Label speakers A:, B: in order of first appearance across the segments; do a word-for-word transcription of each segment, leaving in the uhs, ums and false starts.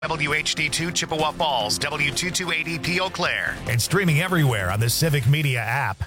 A: W H D two Chippewa Falls, W two two eighty P Eau Claire, and streaming everywhere on the Civic Media app.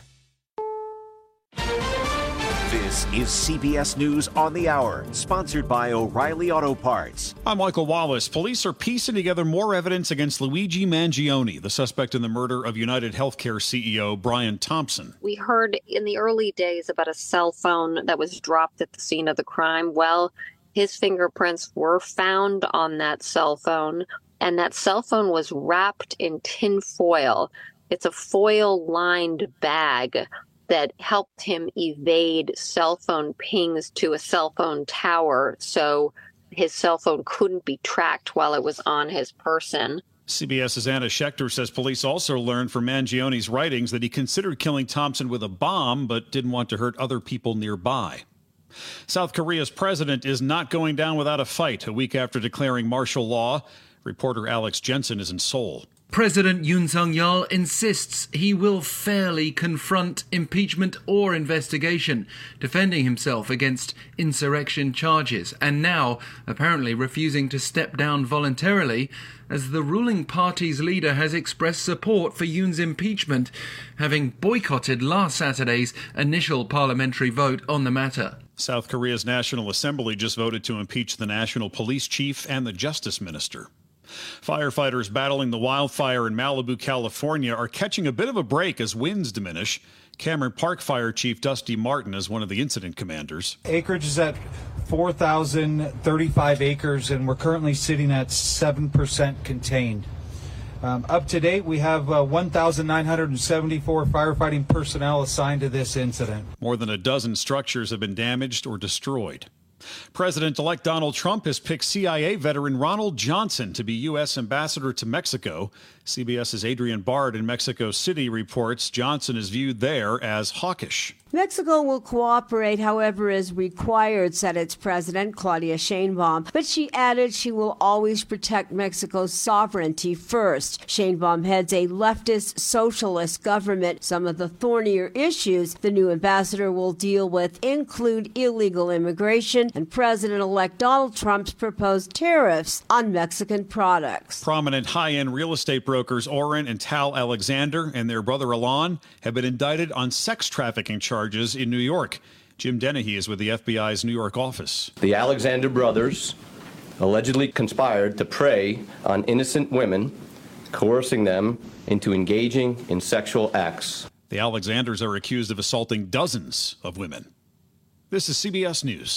B: This is C B S News on the Hour, sponsored by O'Reilly Auto Parts.
C: I'm Michael Wallace. Police are piecing together more evidence against Luigi Mangione, the suspect in the murder of United Healthcare C E O Brian Thompson.
D: We heard in the early days about a cell phone that was dropped at the scene of the crime. Well, his fingerprints were found on that cell phone, and that cell phone was wrapped in tin foil. It's a foil-lined bag that helped him evade cell phone pings to a cell phone tower, so his cell phone couldn't be tracked while it was on his person.
C: CBS's Anna Schechter says police also learned from Mangione's writings that he considered killing Thompson with a bomb, but didn't want to hurt other people nearby. South Korea's president is not going down without a fight a week after declaring martial law. Reporter Alex Jensen is in Seoul.
E: President Yoon Suk-yeol insists he will fairly confront impeachment or investigation, defending himself against insurrection charges, and now apparently refusing to step down voluntarily as the ruling party's leader has expressed support for Yoon's impeachment, having boycotted last Saturday's initial parliamentary vote on the matter.
C: South Korea's National Assembly just voted to impeach the national police chief and the justice minister. Firefighters battling the wildfire in Malibu, California are catching a bit of a break as winds diminish. Cameron Park Fire Chief Dusty Martin is one of the incident commanders.
F: Acreage is at four thousand thirty-five acres, and we're currently sitting at seven percent contained. Um, up to date, we have uh, one thousand nine hundred seventy-four firefighting personnel assigned to this incident.
C: More than a dozen structures have been damaged or destroyed. President-elect Donald Trump has picked C I A veteran Ronald Johnson to be U S ambassador to Mexico. CBS's Adrian Bard in Mexico City reports Johnson is viewed there as hawkish.
G: Mexico will cooperate, however, as required, said its president, Claudia Sheinbaum. But she added she will always protect Mexico's sovereignty first. Sheinbaum heads a leftist socialist government. Some of the thornier issues the new ambassador will deal with include illegal immigration and President-elect Donald Trump's proposed tariffs on Mexican products.
C: Prominent high-end real estate brokers Oren and Tal Alexander and their brother Alon have been indicted on sex trafficking charges in New York. Jim Dennehy is with the F B I's New York office.
H: The Alexander brothers allegedly conspired to prey on innocent women, coercing them into engaging in sexual acts.
C: The Alexanders are accused of assaulting dozens of women. This is C B S News.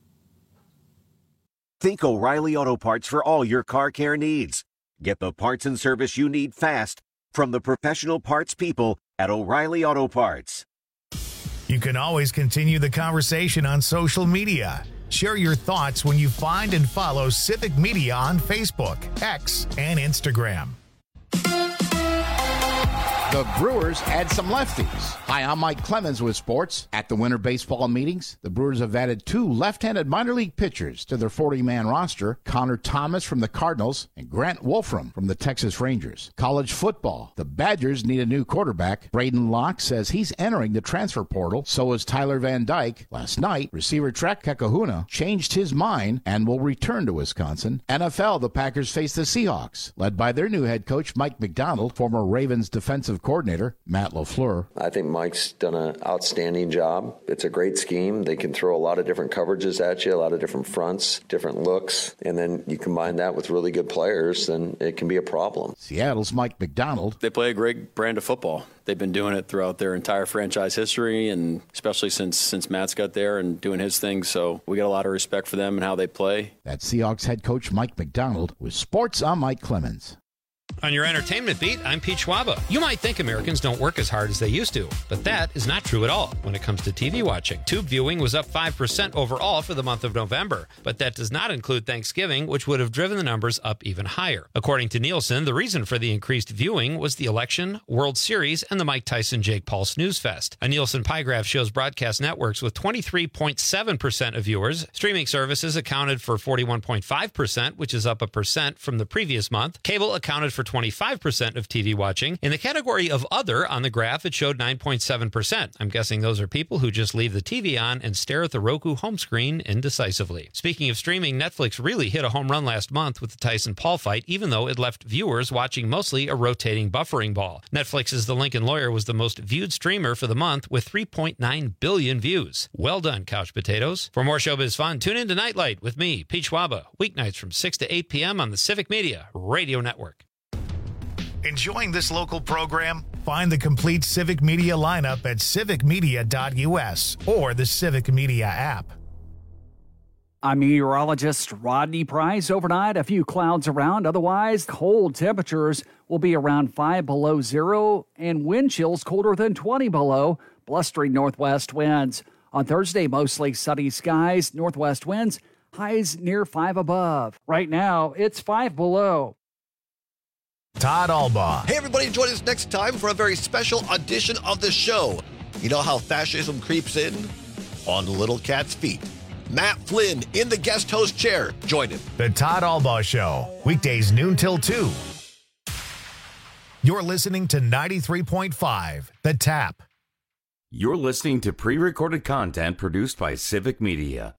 B: Think O'Reilly Auto Parts for all your car care needs. Get the parts and service you need fast from the professional parts people at O'Reilly Auto Parts.
A: You can always continue the conversation on social media. Share your thoughts when you find and follow Civic Media on Facebook, X, and Instagram.
I: The Brewers had some lefties. Hi, I'm Mike Clemens with sports. At the winter baseball meetings, the Brewers have added two left-handed minor league pitchers to their forty-man roster, Connor Thomas from the Cardinals and Grant Wolfram from the Texas Rangers. College football, the Badgers need a new quarterback. Braden Locke says he's entering the transfer portal. So is Tyler Van Dyke. Last night, receiver Trek Kakahuna changed his mind and will return to Wisconsin. N F L, the Packers face the Seahawks, led by their new head coach Mike McDonald, former Ravens defensive coordinator Matt LaFleur.
J: I think Mike's done an outstanding job. It's a great scheme. They can throw a lot of different coverages at you, a lot of different fronts, different looks, and then you combine that with really good players, then it can be a problem.
I: Seattle's Mike McDonald.
K: They play a great brand of football. They've been doing it throughout their entire franchise history, and especially since since Matt's got there and doing his thing. So we got a lot of respect for them and how they play.
I: That's Seahawks head coach Mike McDonald. With sports, I'm Mike Clemens.
L: On your entertainment beat, I'm Pete Schwaba. You might think Americans don't work as hard as they used to, but that is not true at all when it comes to T V watching. Tube viewing was up five percent overall for the month of November, but that does not include Thanksgiving, which would have driven the numbers up even higher. According to Nielsen, the reason for the increased viewing was the election, World Series, and the Mike Tyson-Jake Paul Snooze Fest. A Nielsen pie graph shows broadcast networks with twenty-three point seven percent of viewers. Streaming services accounted for forty-one point five percent, which is up a percent from the previous month. Cable accounted for twenty-five percent of T V watching. In the category of other on the graph, it showed nine point seven percent. I'm guessing those are people who just leave the T V on and stare at the Roku home screen indecisively. Speaking of streaming, Netflix really hit a home run last month with the Tyson Paul fight, even though it left viewers watching mostly a rotating buffering ball. Netflix's The Lincoln Lawyer was the most viewed streamer for the month with three point nine billion views. Well done, couch potatoes. For more showbiz fun, tune in to Nightlight with me, Pete Schwaba, weeknights from six to eight p.m. on the Civic Media Radio Network.
A: Enjoying this local program? Find the complete Civic Media lineup at civic media dot u s or the Civic Media app.
M: I'm meteorologist Rodney Price. Overnight, a few clouds around. Otherwise, cold temperatures will be around five below zero and wind chills colder than twenty below. Blustering northwest winds. On Thursday, mostly sunny skies, northwest winds, highs near five above. Right now, it's five below.
A: Todd Albaugh.
N: Hey, everybody, join us next time for a very special edition of the show. You know how fascism creeps in? On the little cat's feet. Matt Flynn in the guest host chair. Join him.
A: The Todd Albaugh Show, weekdays noon till two. You're listening to ninety-three point five, The Tap.
O: You're listening to pre-recorded content produced by Civic Media.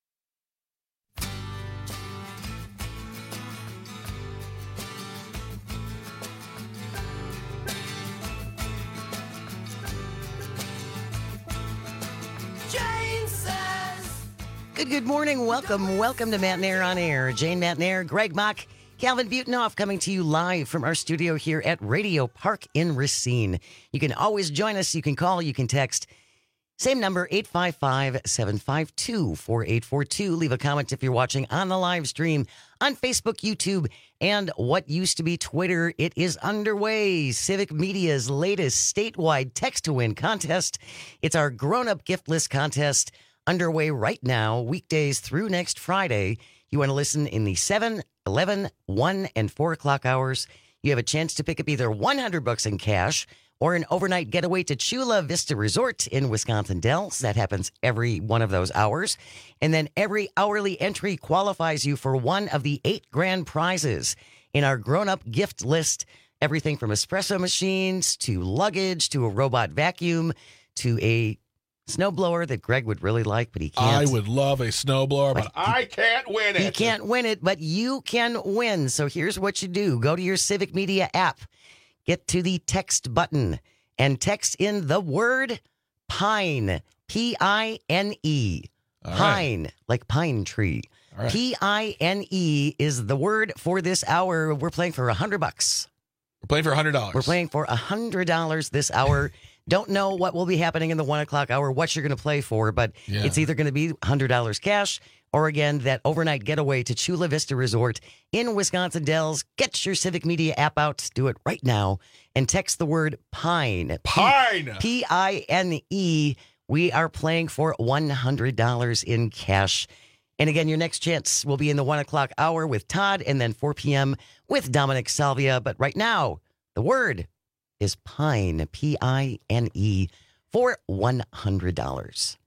P: Good, good morning. Welcome, welcome to Matt Nair on Air. Jane Matt Nair, Greg Mock, Calvin Butenhoff coming to you live from our studio here at Radio Park in Racine. You can always join us. You can call, you can text. Same number, eight five five, seven five two, four eight four two. Leave a comment if you're watching on the live stream on Facebook, YouTube, and what used to be Twitter. It is underway. Civic Media's latest statewide text-to-win contest. It's our grown-up gift list contest underway right now, weekdays through next Friday. You want to listen in the seven, eleven, one, and four o'clock hours. You have a chance to pick up either one hundred bucks in cash or an overnight getaway to Chula Vista Resort in Wisconsin Dells. That happens every one of those hours. And then every hourly entry qualifies you for one of the eight grand prizes in our grown-up gift list. Everything from espresso machines to luggage to a robot vacuum to a snowblower that Greg would really like, but he can't.
Q: I would love a snowblower, but, but he, I can't win it.
P: He can't win it, but you can win. So here's what you do. Go to your Civic Media app. Get to the text button and text in the word pine. P I N E. All pine, right. Like pine tree. Right. P I N E is the word for this hour. We're playing for a hundred bucks.
Q: We're playing for a hundred dollars.
P: We're playing for a hundred dollars this hour. Don't know what will be happening in the one o'clock hour, what you're going to play for, but yeah. It's either going to be one hundred dollars cash or, again, that overnight getaway to Chula Vista Resort in Wisconsin Dells. Get your Civic Media app out. Do it right now and text the word pine.
Q: Pine!
P: P I N E. We are playing for one hundred dollars in cash. And, again, your next chance will be in the one o'clock hour with Todd and then four p.m. with Dominic Salvia. But right now, the word is pine, P I N E, for one hundred dollars.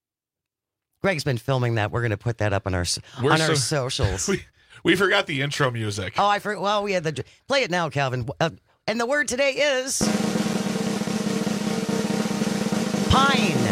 P: Greg's been filming that. We're going to put that up on our We're on so, our socials.
Q: We, we forgot the intro music.
P: Oh, I forgot. Well, we had the play it now, Calvin. Uh, and the word today is pine.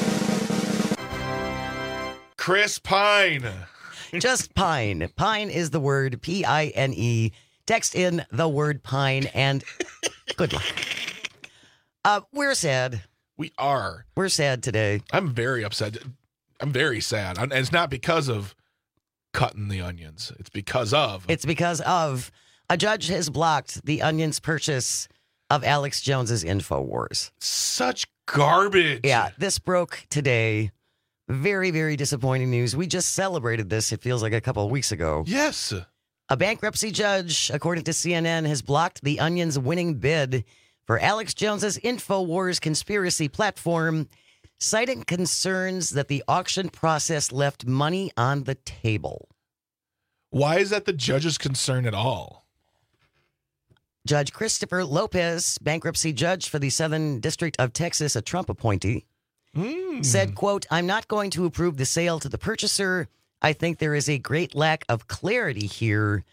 Q: Chris Pine.
P: Just pine. Pine is the word, P I N E. Text in the word pine and good luck. Uh, we're sad.
Q: We are.
P: We're sad today.
Q: I'm very upset. I'm very sad. And it's not because of cutting the onions. It's because of.
P: It's because of a judge has blocked the Onion's purchase of Alex Jones's InfoWars.
Q: Such garbage.
P: Yeah, this broke today. Very, very disappointing news. We just celebrated this, it feels like a couple of weeks ago.
Q: Yes.
P: A bankruptcy judge, according to C N N, has blocked the Onion's winning bid for Alex Jones's InfoWars conspiracy platform, citing concerns that the auction process left money on the table.
Q: Why is that the judge's concern at all?
P: Judge Christopher Lopez, bankruptcy judge for the Southern District of Texas, a Trump appointee, mm. said, quote, "I'm not going to approve the sale to the purchaser. I think there is a great lack of clarity here.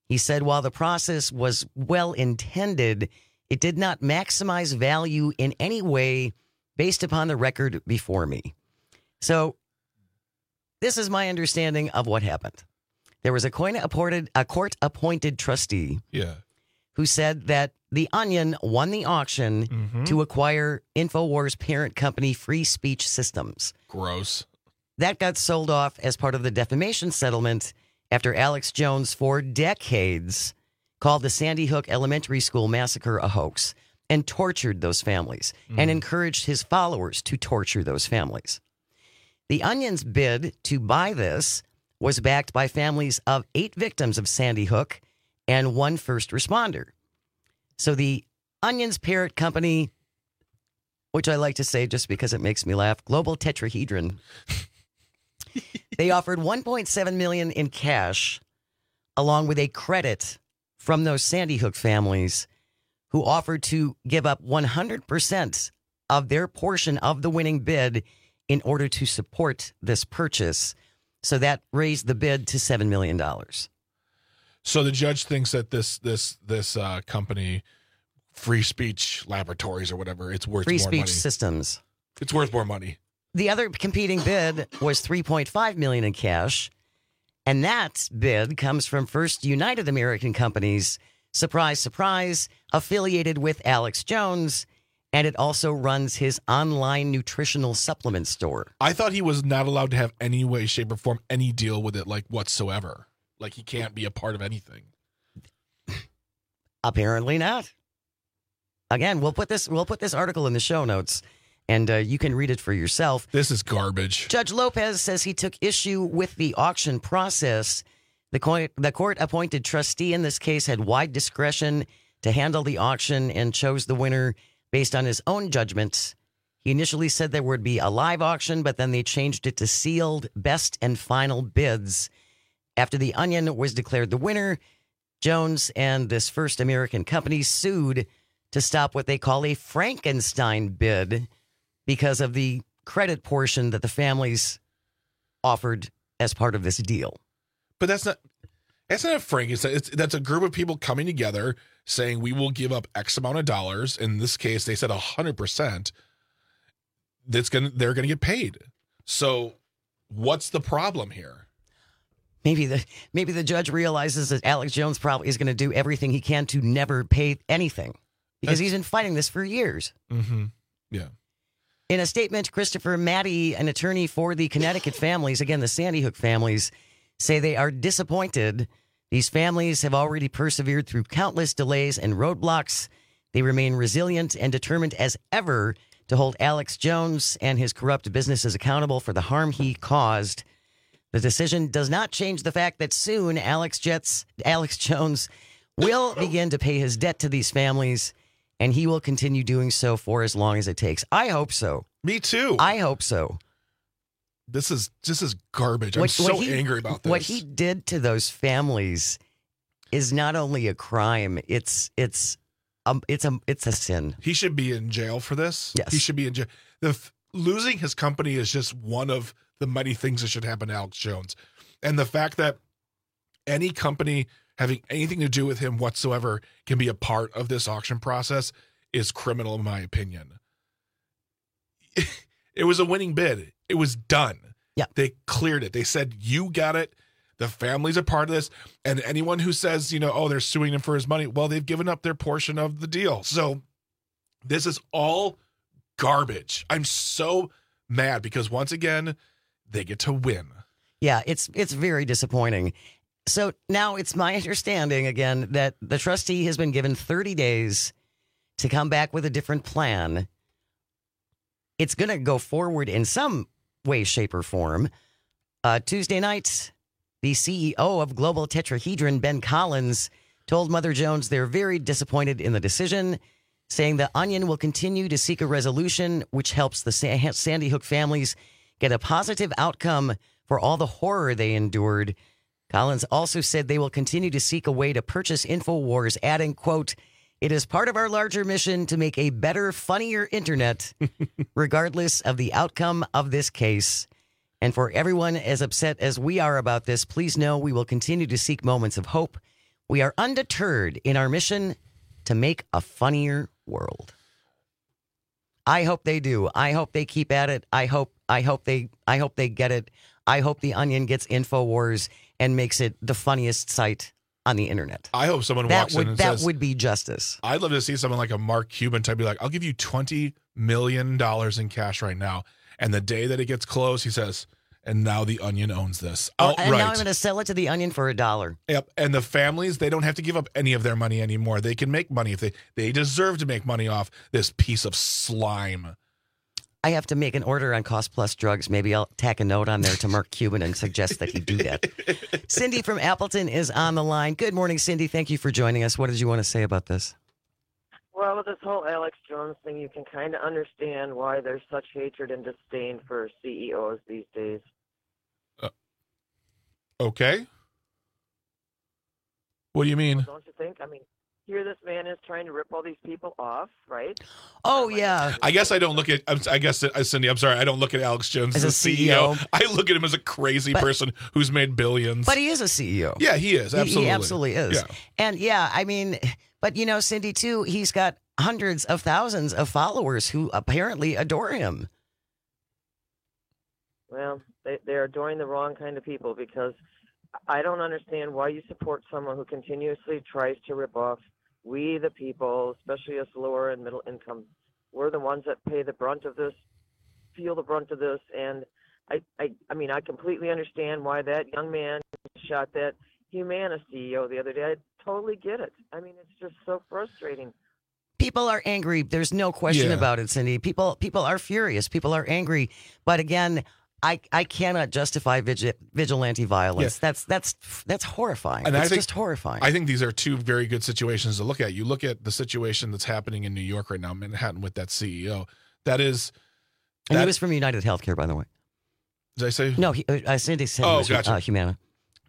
P: He said, while the process was well intended, it did not maximize value in any way based upon the record before me. So this is my understanding of what happened. There was a court-appointed, a court-appointed trustee
Q: yeah.
P: who said that The Onion won the auction
Q: mm-hmm.
P: to acquire InfoWars parent company Free Speech Systems.
Q: Gross.
P: That got sold off as part of the defamation settlement after Alex Jones, for decades, called the Sandy Hook Elementary School massacre a hoax and tortured those families mm. and encouraged his followers to torture those families. The Onion's bid to buy this was backed by families of eight victims of Sandy Hook and one first responder. So the Onion's parent company, which I like to say just because it makes me laugh, Global Tetrahedron, they offered one point seven million dollars in cash along with a credit from those Sandy Hook families who offered to give up one hundred percent of their portion of the winning bid in order to support this purchase. So that raised the bid to seven million dollars.
Q: So the judge thinks that this this this uh, company, Free Speech Laboratories or whatever, it's worth
P: Free
Q: more
P: Speech
Q: money.
P: Systems.
Q: It's worth more money.
P: The other competing bid was three point five million dollars in cash, and that bid comes from First United American Companies, surprise, surprise, affiliated with Alex Jones, and it also runs his online nutritional supplement store.
Q: I thought he was not allowed to have any way, shape, or form any deal with it, like whatsoever. Like he can't be a part of anything.
P: Apparently not. Again, we'll put this we'll put this article in the show notes, and uh, you can read it for yourself.
Q: This is garbage.
P: Judge Lopez says he took issue with the auction process. The court, the court-appointed trustee in this case had wide discretion to handle the auction and chose the winner based on his own judgment. He initially said there would be a live auction, but then they changed it to sealed best and final bids. After The Onion was declared the winner, Jones and this First American company sued to stop what they call a Frankenstein bid because of the credit portion that the families offered as part of this deal.
Q: But that's not that's not a Frankenstein. It's, that's a group of people coming together saying we will give up X amount of dollars. In this case, they said one hundred percent. That's gonna they're going to get paid. So what's the problem here?
P: Maybe the maybe the judge realizes that Alex Jones probably is going to do everything he can to never pay anything because That's, he's been fighting this for years.
Q: Mm-hmm. Yeah.
P: In a statement, Christopher Maddie, an attorney for the Connecticut families, again, the Sandy Hook families, say they are disappointed. These families have already persevered through countless delays and roadblocks. They remain resilient and determined as ever to hold Alex Jones and his corrupt businesses accountable for the harm he caused. The decision does not change the fact that soon Alex Jets, Alex Jones will begin to pay his debt to these families, and he will continue doing so for as long as it takes. I hope so.
Q: Me too.
P: I hope so.
Q: This is this is garbage. I'm
P: What-
Q: so
P: what he-
Q: angry about this.
P: What he did to those families is not only a crime; it's it's um it's a it's a sin.
Q: He should be in jail for this.
P: Yes.
Q: He should be in jail. The f- losing his company is just one of the many things that should happen to Alex Jones. And the fact that any company having anything to do with him whatsoever can be a part of this auction process is criminal, in my opinion. It was a winning bid. It was done.
P: Yeah.
Q: They cleared it. They said, you got it. The family's a part of this. And anyone who says, you know, oh, they're suing him for his money, well, they've given up their portion of the deal. So this is all garbage. I'm so mad because once again, they get to win.
P: Yeah, it's it's very disappointing. So now it's my understanding again that the trustee has been given thirty days to come back with a different plan. It's going to go forward in some way, shape, or form. Uh, Tuesday night, the C E O of Global Tetrahedron, Ben Collins, told Mother Jones they're very disappointed in the decision, saying the Onion will continue to seek a resolution which helps the Sa- Sandy Hook families get a positive outcome for all the horror they endured. Collins also said they will continue to seek a way to purchase InfoWars, adding, quote, "It is part of our larger mission to make a better, funnier internet, regardless of the outcome of this case. And for everyone as upset as we are about this, please know we will continue to seek moments of hope. We are undeterred in our mission to make a funnier world. I hope they do. I hope they keep at it. I hope I hope they I hope they get it. I hope the Onion gets InfoWars and makes it the funniest site on the internet.
Q: I hope someone
P: that
Q: walks
P: would,
Q: in and
P: that
Q: says,
P: would be justice.
Q: I'd love to see someone like a Mark Cuban type be like, I'll give you twenty million dollars in cash right now. And the day that it gets closed, he says, and now the Onion owns this.
P: Oh,
Q: Outright.
P: and now I'm going to sell it to the Onion for a dollar.
Q: Yep. And the families, they don't have to give up any of their money anymore. They can make money if they, they deserve to make money off this piece of slime.
P: I have to make an order on Cost Plus Drugs. Maybe I'll tack a note on there to Mark Cuban and suggest that he do that. Cindy from Appleton is on the line. Good morning, Cindy. Thank you for joining us. What did you want to say about this?
R: Well, with this whole Alex Jones thing, you can kind of understand why there's such hatred and disdain for C E Os these days.
Q: Uh, okay. What do you mean?
R: Don't you think? I mean, here this man is trying to rip all these people off, right?
P: Oh, yeah.
Q: I guess I don't look at, I guess, uh, Cindy, I'm sorry, I don't look at Alex Jones as, as a C E O. C E O. I look at him as a crazy but, person who's made billions.
P: But he is a C E O.
Q: Yeah, he is. Absolutely.
P: He, he absolutely is.
Q: Yeah.
P: And yeah, I mean, but you know, Cindy, too, he's got hundreds of thousands of followers who apparently adore him.
R: Well, they, they're adoring the wrong kind of people because I don't understand why you support someone who continuously tries to rip off we, the people, especially us lower and middle income. We're the ones that pay the brunt of this, feel the brunt of this. And I, I, I mean, I completely understand why that young man shot that Humana C E O the other day. I totally get it. I mean, it's just so frustrating.
P: People are angry. There's no question
Q: Yeah.
P: about it, Cindy. People, people are furious. People are angry. But again, I, I cannot justify vigi- vigilante violence.
Q: Yeah.
P: That's that's that's horrifying.
Q: And
P: it's
Q: I think,
P: just horrifying.
Q: I think these are two very good situations to look at. You look at the situation that's happening in New York right now, Manhattan, with that C E O. That is,
P: and
Q: that,
P: he was from United Healthcare, by the way.
Q: Did I say?
P: No, he, uh, Cindy said
Q: Oh,
P: he was
Q: gotcha.
P: uh, Humana.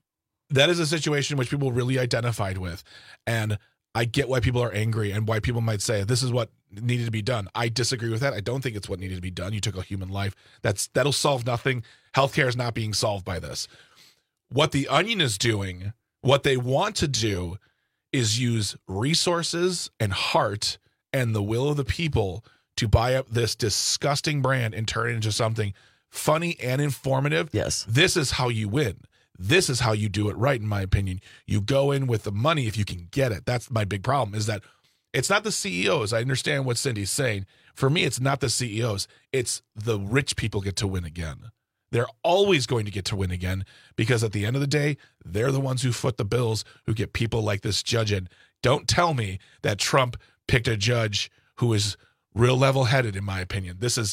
Q: That is a situation which people really identified with, and I get why people are angry and why people might say this is what needed to be done. I disagree with that. I don't think it's what needed to be done. You took a human life. That's that'll solve nothing. Healthcare is not being solved by this. What the Onion is doing, what they want to do, is use resources and heart and the will of the people to buy up this disgusting brand and turn it into something funny and informative.
P: Yes.
Q: This is how you win. This is how you do it right, in my opinion. You go in with the money if you can get it. That's my big problem, is that it's not the C E Os. I understand what Cindy's saying. For me, it's not the C E Os. It's the rich people get to win again. They're always going to get to win again because at the end of the day, they're the ones who foot the bills, who get people like this judge in. Don't tell me that Trump picked a judge who is real level-headed, in my opinion. This is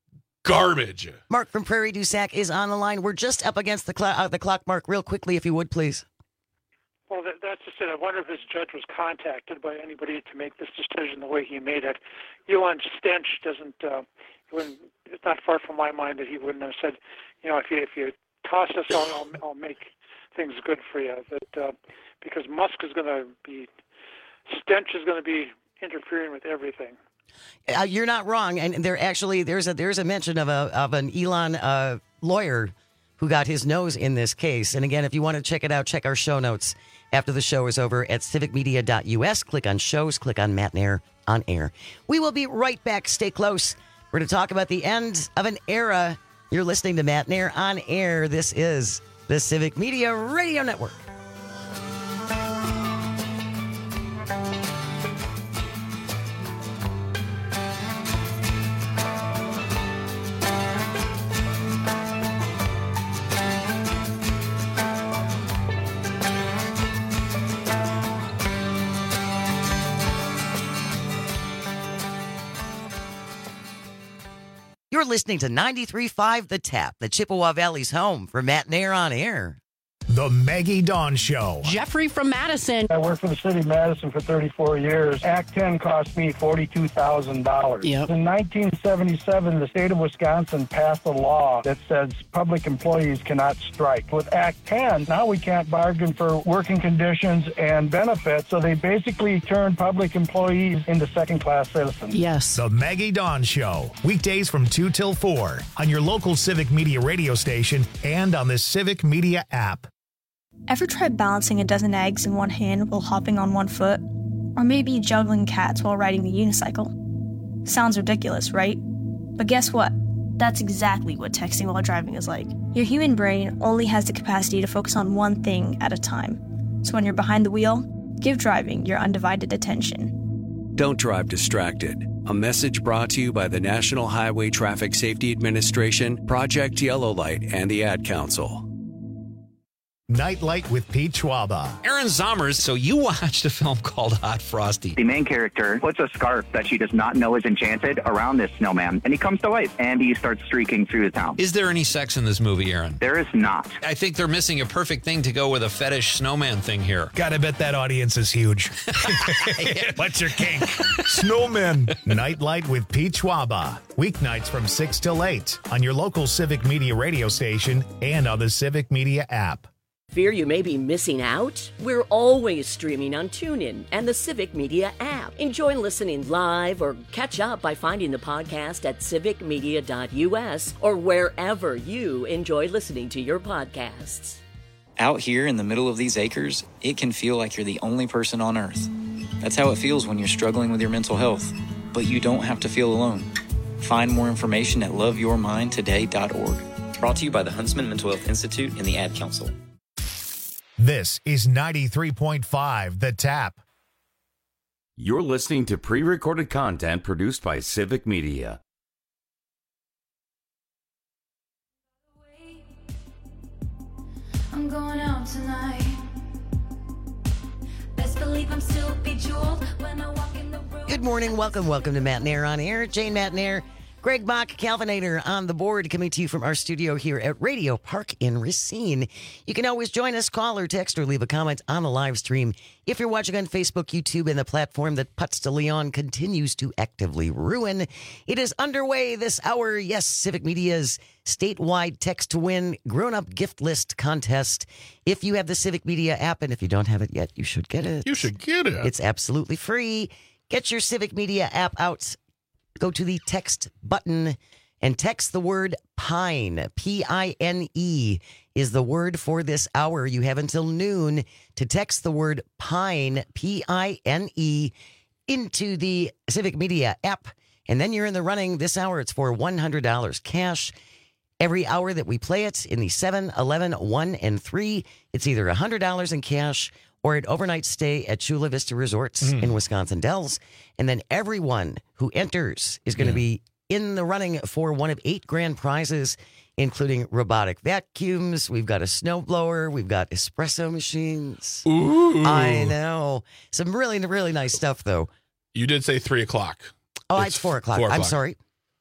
Q: garbage.
P: Mark from Prairie du Sac is on the line. We're just up against the, cl- uh, the clock, Mark. Real quickly, if you would, please.
S: Well, that, that's just it. I wonder if this judge was contacted by anybody to make this decision the way he made it. Elon Stench doesn't. Uh, he wouldn't, it's not far from my mind that he wouldn't have said, you know, if you if you toss us, I'll I'll, I'll make things good for you. That uh, because Musk is going to be, Stench is going to be interfering with everything.
P: Uh, you're not wrong, and there actually there's a there's a mention of a of an Elon uh, lawyer who got his nose in this case. And again, if you want to check it out, check our show notes after the show is over at civic media dot U S. Click on shows, click on Matt Nair on air. We will be right back. Stay close. We're going to talk about the end of an era. You're listening to Matt Nair on air. This is the Civic Media Radio Network. You're listening to ninety-three point five The Tap, the Chippewa Valley's home for Matt Nair on air.
A: The Maggie Dawn Show.
T: Jeffrey from Madison.
U: I worked for the city of Madison for thirty-four years. Act ten cost me forty-two thousand dollars.
T: Yep.
U: In nineteen seventy-seven, the state of Wisconsin passed a law that says public employees cannot strike. With Act ten, now we can't bargain for working conditions and benefits, so they basically turned public employees into second-class citizens.
T: Yes.
A: The Maggie Dawn Show. Weekdays from two till four on your local Civic Media radio station and on the Civic Media app.
T: Ever try balancing a dozen eggs in one hand while hopping on one foot? Or maybe juggling cats while riding the unicycle? Sounds ridiculous, right? But guess what? That's exactly what texting while driving is like. Your human brain only has the capacity to focus on one thing at a time. So when you're behind the wheel, give driving your undivided attention.
V: Don't drive distracted. A message brought to you by the National Highway Traffic Safety Administration, Project Yellow Light, and the Ad Council.
A: Nightlight with Pete Schwaba.
L: Aaron Zommers, so you watched a film called Hot Frosty.
W: The main character puts a scarf that she does not know is enchanted around this snowman, and he comes to life, and he starts streaking through the town.
L: Is there any sex in this movie, Aaron?
W: There is not.
L: I think they're missing a perfect thing to go with a fetish snowman thing here.
A: Gotta bet that audience is huge. What's your kink? Snowmen. Nightlight with Pete Schwaba. Weeknights from six till eight on your local Civic Media radio station and on the Civic Media app.
X: Fear you may be missing out? We're always streaming on TuneIn and the Civic Media app. Enjoy listening live or catch up by finding the podcast at civic media dot u s or wherever you enjoy listening to your podcasts.
Y: Out here in the middle of these acres, it can feel like you're the only person on Earth. That's how it feels when you're struggling with your mental health. But you don't have to feel alone. Find more information at love your mind today dot org. Brought to you by the Huntsman Mental Health Institute and the Ad Council.
A: This is ninety-three point five The Tap.
O: You're listening to pre-recorded content produced by Civic Media.
Z: I'm going out tonight. Best believe I'm still bejeweled when I walk in the room.
P: Good morning. Welcome, welcome to Matt Nair on Air. Jane Matt Nair, Greg Bach, Calvinator on the board, coming to you from our studio here at Radio Park in Racine. You can always join us, call or text or leave a comment on the live stream. If you're watching on Facebook, YouTube, and the platform that Putz de Leon continues to actively ruin, it is underway this hour. Yes, Civic Media's statewide text to win grown-up gift list contest. If you have the Civic Media app, and if you don't have it yet, you should get it.
Q: You should get it.
P: It's absolutely free. Get your Civic Media app out. Go to the text button and text the word PINE. P I N E is the word for this hour. You have until noon to text the word PINE, P I N E, into the Civic Media app. And then you're in the running. This hour, it's for one hundred dollars cash. Every hour that we play it in the seven, eleven, one, and three, it's either one hundred dollars in cash or an overnight stay at Chula Vista Resorts mm. in Wisconsin Dells. And then everyone who enters is going to yeah. be in the running for one of eight grand prizes, including robotic vacuums. We've got a snowblower. We've got espresso machines.
Q: Ooh.
P: I know. Some really, really nice stuff, though.
Q: You did say three o'clock.
P: Oh, it's, it's four o'clock. four o'clock. I'm sorry.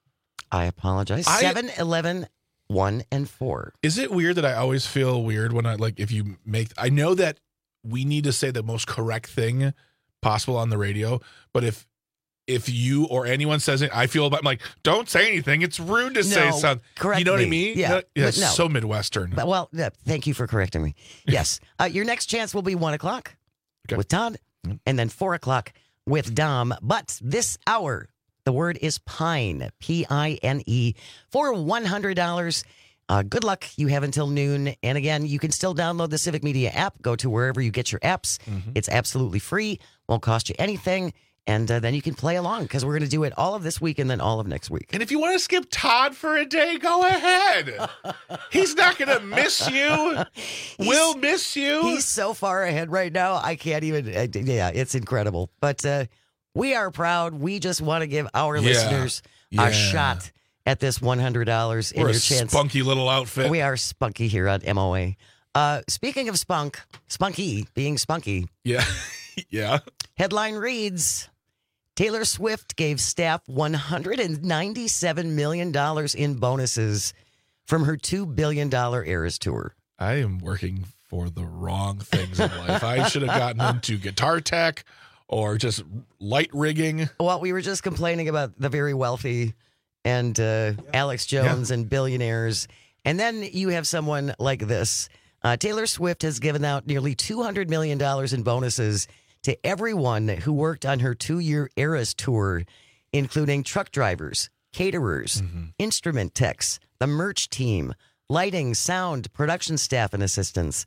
P: I apologize. I, seven, eleven, one, and four.
Q: Is it weird that I always feel weird when I, like, if you make, I know that we need to say the most correct thing possible on the radio, but if if you or anyone says it, I feel about, I'm like, don't say anything. It's rude to no, say something.
P: Correct
Q: you know
P: me.
Q: what I mean?
P: Yeah.
Q: No, yeah
P: but no.
Q: So Midwestern.
P: But, well, yeah, thank you for correcting me. Yes. uh, your next chance will be one o'clock okay. with Todd, and then four o'clock with Dom. But this hour, the word is PINE, P I N E, for one hundred dollars. Uh, good luck. You have until noon. And again, you can still download the Civic Media app. Go to wherever you get your apps. Mm-hmm. It's absolutely free. Won't cost you anything. And uh, then you can play along because we're going to do it all of this week and then all of next week.
Q: And if you want to skip Todd for a day, go ahead. He's not going to miss you. We'll miss you.
P: He's so far ahead right now. I can't even. Uh, yeah, it's incredible. But uh, we are proud. We just want to give our yeah. listeners yeah. a shot at this one hundred dollars in
Q: We're
P: your
Q: a
P: chance.
Q: Spunky little outfit.
P: We are spunky here on M O A. Uh, speaking of spunk, spunky being spunky.
Q: Yeah. yeah.
P: Headline reads, Taylor Swift gave staff one hundred ninety-seven million dollars in bonuses from her two billion dollars Eras tour.
Q: I am working for the wrong things in life. I should have gotten into guitar tech or just light rigging.
P: Well, we were just complaining about the very wealthy and uh, yeah. Alex Jones yeah. and billionaires. And then you have someone like this. Uh, Taylor Swift has given out nearly two hundred million dollars in bonuses to everyone who worked on her two-year Eras tour, including truck drivers, caterers, mm-hmm. instrument techs, the merch team, lighting, sound, production staff and assistants,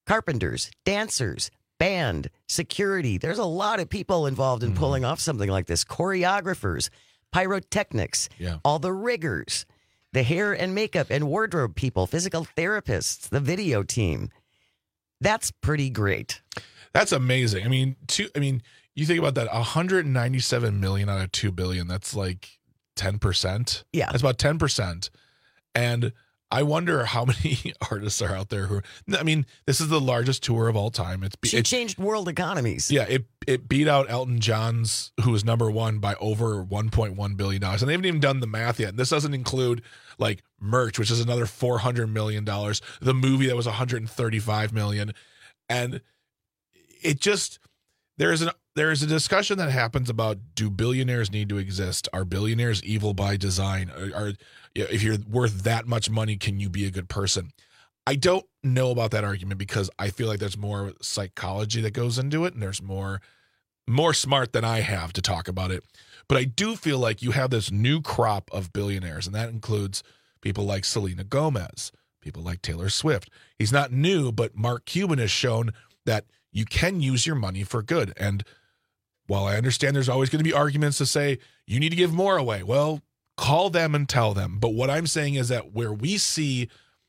P: carpenters, dancers, band, security. There's a lot of people involved in pulling off something like this. Choreographers, pyrotechnics,
Q: Yeah.
P: all the riggers, the hair and makeup and wardrobe people, physical therapists, the video team. That's pretty great.
Q: That's amazing. I mean, two. I mean, you think about that. one hundred ninety-seven million out of two billion. That's like ten percent.
P: Yeah,
Q: that's about ten percent. And I wonder how many artists are out there who. I mean, this is the largest tour of all time. It's
P: She
Q: it,
P: changed world economies.
Q: Yeah, it it beat out Elton John's, who was number one, by over one point one billion dollars, and they haven't even done the math yet. And this doesn't include like merch, which is another four hundred million dollars. The movie that was one hundred thirty-five million dollars, and it just there is an there is a discussion that happens about, do billionaires need to exist? Are billionaires evil by design? Are, are if you're worth that much money, can you be a good person? I don't know about that argument, because I feel like there's more psychology that goes into it, and there's more more smart than I have to talk about it. But I do feel like you have this new crop of billionaires, and that includes people like Selena Gomez, people like Taylor Swift. He's not new, but Mark Cuban has shown that you can use your money for good. And while I understand there's always going to be arguments to say you need to give more away, well, call them and tell them. But what I'm saying is that where we see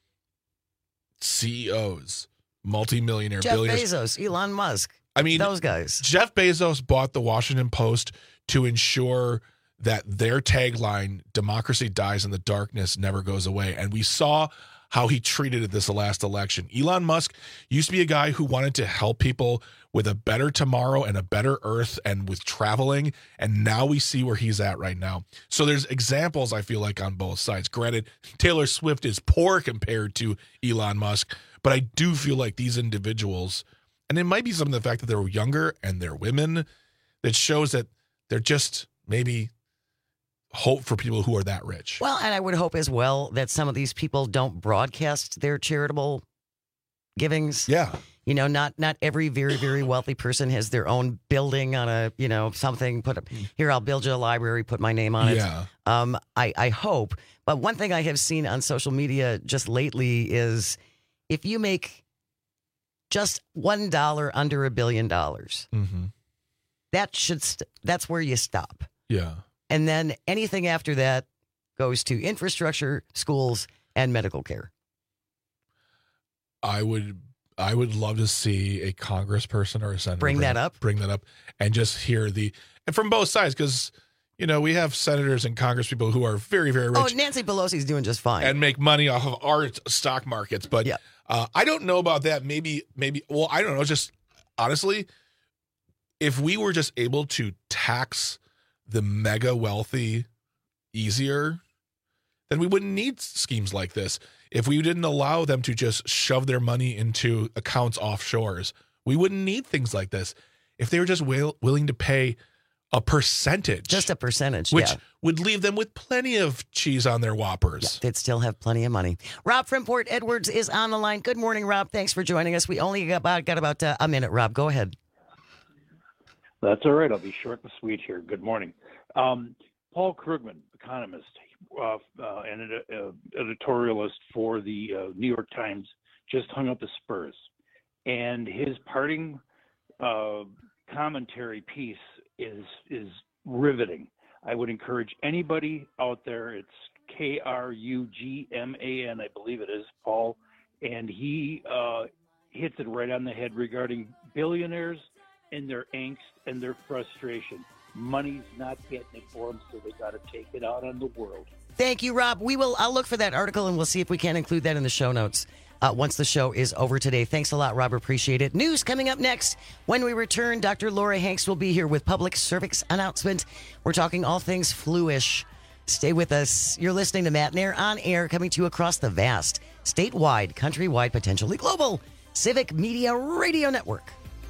Q: C E Os, multimillionaire,
P: Jeff
Q: billionaires,
P: Bezos, Elon Musk.
Q: I mean,
P: those guys.
Q: Jeff Bezos bought the Washington Post to ensure that their tagline, "Democracy dies in the darkness, never goes away." And we saw how he treated it this last election. Elon Musk used to be a guy who wanted to help people with a better tomorrow and a better earth and with traveling. And now we see where he's at right now. So there's examples, I feel like, on both sides. Granted, Taylor Swift is poor compared to Elon Musk, but I do feel like these individuals, and it might be some of the fact that they're younger and they're women, that shows that they're just maybe hope for people who are that rich.
P: Well, and I would hope as well that some of these people don't broadcast their charitable givings.
Q: Yeah.
P: You know, not not every very, very wealthy person has their own building on a, you know, something. Put up here, I'll build you a library, put my name on it.
Q: Yeah.
P: Um, I, I hope. But one thing I have seen on social media just lately is if you make just one dollar under a billion dollars,
Q: mm-hmm.
P: that should st- that's where you stop.
Q: Yeah.
P: And then anything after that goes to infrastructure, schools, and medical care.
Q: I would I would love to see a congressperson or a senator
P: Bring that up.
Q: Bring that up and just hear the, and from both sides, because, you know, we have senators and congresspeople who are very, very rich.
P: Oh, Nancy Pelosi's doing just fine.
Q: And make money off of our stock markets. But
P: yeah.
Q: uh, I don't know about that. Maybe, maybe, well, I don't know. Just honestly, if we were just able to tax the mega wealthy easier, then we wouldn't need schemes like this. If we didn't allow them to just shove their money into accounts offshores, we wouldn't need things like this. If they were just will, willing to pay a percentage.
P: Just a percentage,
Q: which
P: yeah.
Q: would leave them with plenty of cheese on their Whoppers.
P: Yeah, they'd still have plenty of money. Rob from Port Edwards is on the line. Good morning, Rob. Thanks for joining us. We only got about, got about uh, a minute, Rob. Go ahead.
C: That's all right. I'll be short and sweet here. Good morning. Um, Paul Krugman, economist, uh, uh, and an uh, editorialist for the uh, New York Times, just hung up the Spurs. And his parting uh, commentary piece is is riveting. I would encourage anybody out there, it's K R U G M A N, I believe it is, Paul, and he uh, hits it right on the head regarding billionaires and their angst and their frustration. Money's not getting it for them, so they got to take it out on the world.
P: Thank you, Rob. We will. I'll look for that article, and we'll see if we can include that in the show notes uh, once the show is over today. Thanks a lot, Rob. Appreciate it. News coming up next. When we return, Doctor Laura Hanks will be here with public service announcement. We're talking all things flu-ish. Stay with us. You're listening to Matt Nair on air, coming to you across the vast, statewide, countrywide, potentially global Civic Media Radio Network.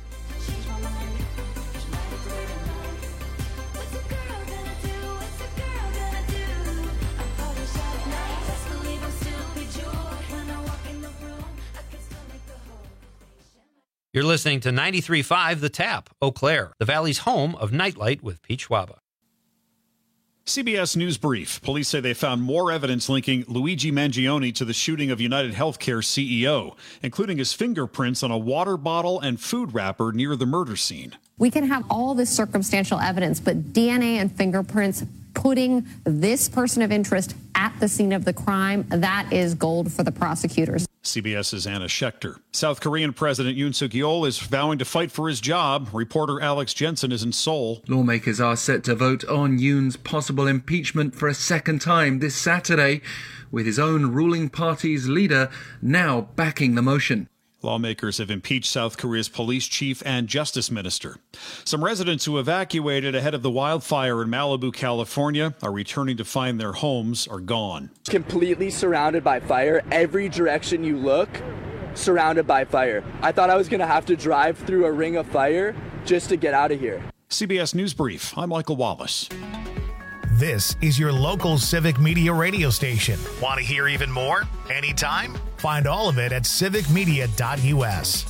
L: You're listening to ninety-three point five The Tap, Eau Claire, the Valley's home of Nightlight with Pete Schwaba.
B: C B S News Brief. Police say they found more evidence linking Luigi Mangione to the shooting of United Healthcare C E O, including his fingerprints on a water bottle and food wrapper near the murder scene.
D: We can have all this circumstantial evidence, but D N A and fingerprints putting this person of interest at the scene of the crime, that is gold for the prosecutors.
B: CBS's Anna Schechter. South Korean President Yoon Suk-yeol is vowing to fight for his job. Reporter Alex Jensen is in Seoul.
E: Lawmakers are set to vote on Yoon's possible impeachment for a second time this Saturday, with his own ruling party's leader now backing the motion.
B: Lawmakers have impeached South Korea's police chief and justice minister. Some residents who evacuated ahead of the wildfire in Malibu, California, are returning to find their homes are gone.
F: Completely surrounded by fire. Every direction you look, surrounded by fire. I thought I was going to have to drive through a ring of fire just to get out of here.
B: C B S News Brief. I'm Michael Wallace.
A: This is your local Civic Media radio station. Want to hear even more? Anytime? Find all of it at civic media dot U S.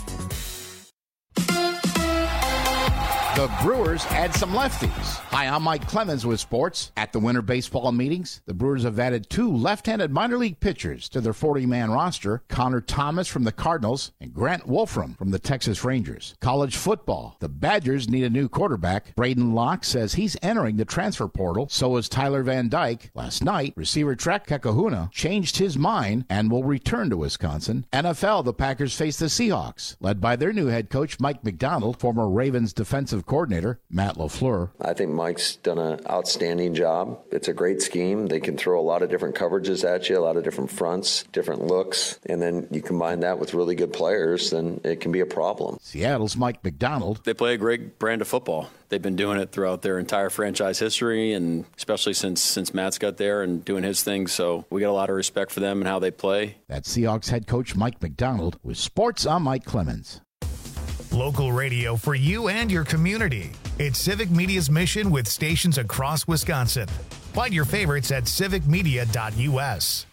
I: The Brewers had some lefties. Hi, I'm Mike Clemens with sports. At the winter baseball meetings, the Brewers have added two left-handed minor league pitchers to their forty-man roster, Connor Thomas from the Cardinals and Grant Wolfram from the Texas Rangers. College football, the Badgers need a new quarterback. Braden Locke says he's entering the transfer portal. So is Tyler Van Dyke. Last night, receiver Trek Kekahuna changed his mind and will return to Wisconsin. N F L, the Packers face the Seahawks, led by their new head coach Mike McDonald, former Ravens defensive coordinator Matt LaFleur.
J: I think Mike's done an outstanding job. It's a great scheme. They can throw a lot of different coverages at you, a lot of different fronts, different looks, and then you combine that with really good players, then it can be a problem.
I: Seattle's Mike McDonald.
K: They play a great brand of football. They've been doing it throughout their entire franchise history, and especially since since Matt's got there and doing his thing. So we got a lot of respect for them and how they play.
I: That's Seahawks head coach Mike McDonald. With sports, I'm Mike Clemens.
A: Local radio for you and your community. It's Civic Media's mission with stations across Wisconsin. Find your favorites at civic media dot U S.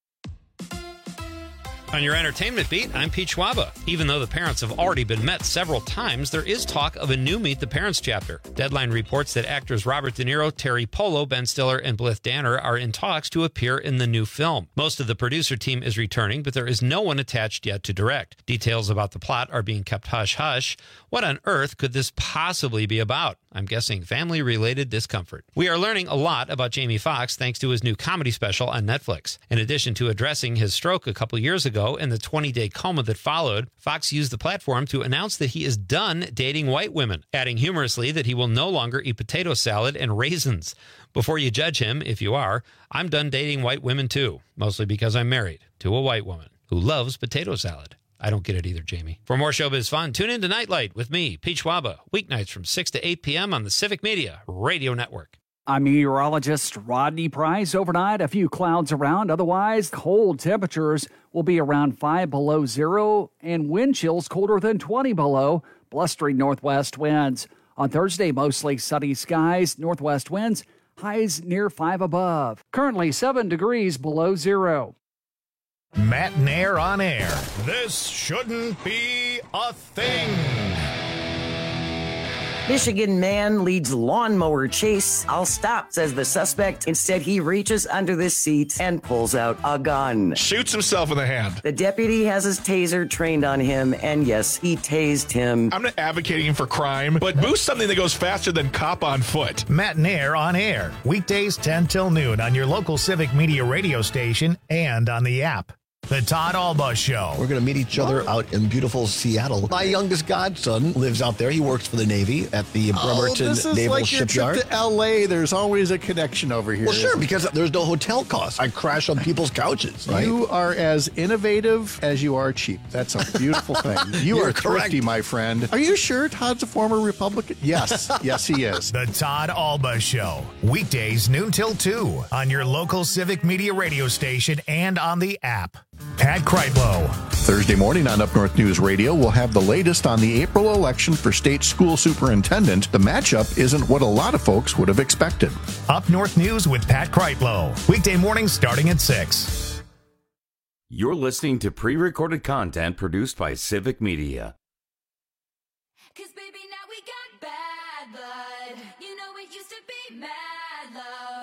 L: On your entertainment beat, I'm Pete Schwaba. Even though the parents have already been met several times, there is talk of a new Meet the Parents chapter. Deadline reports that actors Robert De Niro, Terry Polo, Ben Stiller, and Blythe Danner are in talks to appear in the new film. Most of the producer team is returning, but there is no one attached yet to direct. Details about the plot are being kept hush-hush. What on earth could this possibly be about? I'm guessing family-related discomfort. We are learning a lot about Jamie Foxx thanks to his new comedy special on Netflix. In addition to addressing his stroke a couple years ago and the twenty-day coma that followed, Fox used the platform to announce that he is done dating white women, adding humorously that he will no longer eat potato salad and raisins. Before you judge him, if you are, I'm done dating white women too, mostly because I'm married to a white woman who loves potato salad. I don't get it either, Jamie. For more showbiz fun, tune in to Nightlight with me, Pete Schwaba, weeknights from six to eight p.m. on the Civic Media Radio Network.
M: I'm meteorologist Rodney Price. Overnight, a few clouds around. Otherwise, cold temperatures will be around five below zero and wind chills colder than twenty below. Blustering northwest winds. On Thursday, mostly sunny skies. Northwest winds, highs near five above. Currently seven degrees below zero.
A: Matt Nair on air. This shouldn't be a thing.
P: Michigan man leads lawnmower chase. I'll stop, says the suspect. Instead, he reaches under the seat and pulls out a gun.
Q: Shoots himself in the hand.
P: The deputy has his taser trained on him, and yes, he tased him.
Q: I'm not advocating for crime, but boost something that goes faster than cop on foot.
A: Matt Nair on air. Weekdays ten till noon on your local Civic Media radio station and on the app. The Todd Alba Show.
N: We're going to meet each other out in beautiful Seattle. My youngest godson lives out there. He works for the Navy at the Bremerton
G: oh, this is
N: Naval
G: like
N: Shipyard.
G: Your trip to L A. There's always a connection over here.
N: Well, sure, because there's no hotel costs. I crash on people's couches, right?
G: You are as innovative as you are cheap. That's a beautiful thing. You
N: You're
G: are thrifty,
N: correct.
G: my friend. Are you sure Todd's a former Republican? Yes. Yes, he is.
A: The Todd Alba Show. Weekdays noon till two on your local Civic Media radio station and on the app. Pat Kreitlow.
G: Thursday morning on Up North News Radio, we'll have the latest on the April election for state school superintendent. The matchup isn't what a lot of folks would have expected.
A: Up North News with Pat Kreitlow. Weekday mornings starting at six.
O: You're listening to pre-recorded content produced by Civic Media.
Z: Cause baby, now we got bad blood. You know it used to be mad love.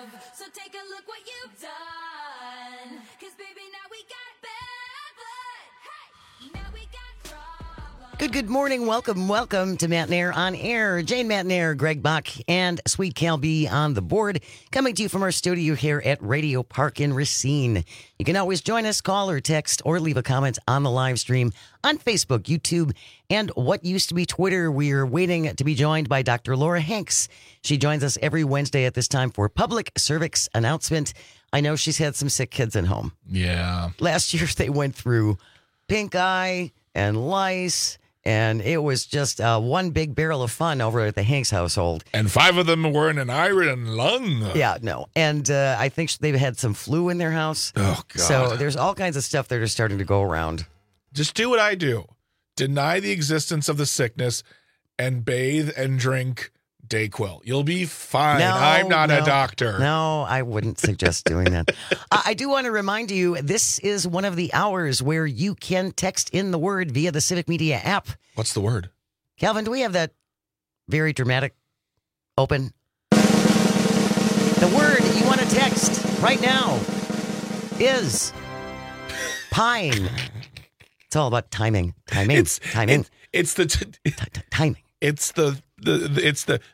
Z: So take a look what you've done. Cause baby, now we got bad blood. Hey, now we got problems.
P: Good, good morning. Welcome, welcome to Matt Nair on Air. Jane Matt Nair, Greg Bach, and Sweet Cal B on the board. Coming to you from our studio here at Radio Park in Racine. You can always join us, call or text, or leave a comment on the live stream on Facebook, YouTube, and what used to be Twitter. We're waiting to be joined by Doctor Laura Hanks. She joins us every Wednesday at this time for public cervix announcement. I know she's had some sick kids at home.
Q: Yeah.
P: Last year they went through pink eye and lice, and it was just uh, one big barrel of fun over at the Hanks household.
Q: And five of them were in an iron lung.
P: Yeah, no. And uh, I think they've had some flu in their house.
Q: Oh, God.
P: So there's all kinds of stuff that are starting to go around.
Q: Just do what I do. Deny the existence of the sickness and bathe and drink Dayquil. You'll be fine.
P: No,
Q: I'm not
P: no,
Q: a doctor.
P: No, I wouldn't suggest doing that. uh, I do want to remind you, this is one of the hours where you can text in the word via the Civic Media app.
Q: What's the word?
P: Calvin, do we have that very dramatic open? The word you want to text right now is pine. It's all about timing. Timing.
Q: It's
P: timing.
Q: It, it's the t-
P: t- t- timing.
Q: It's the the, the it's the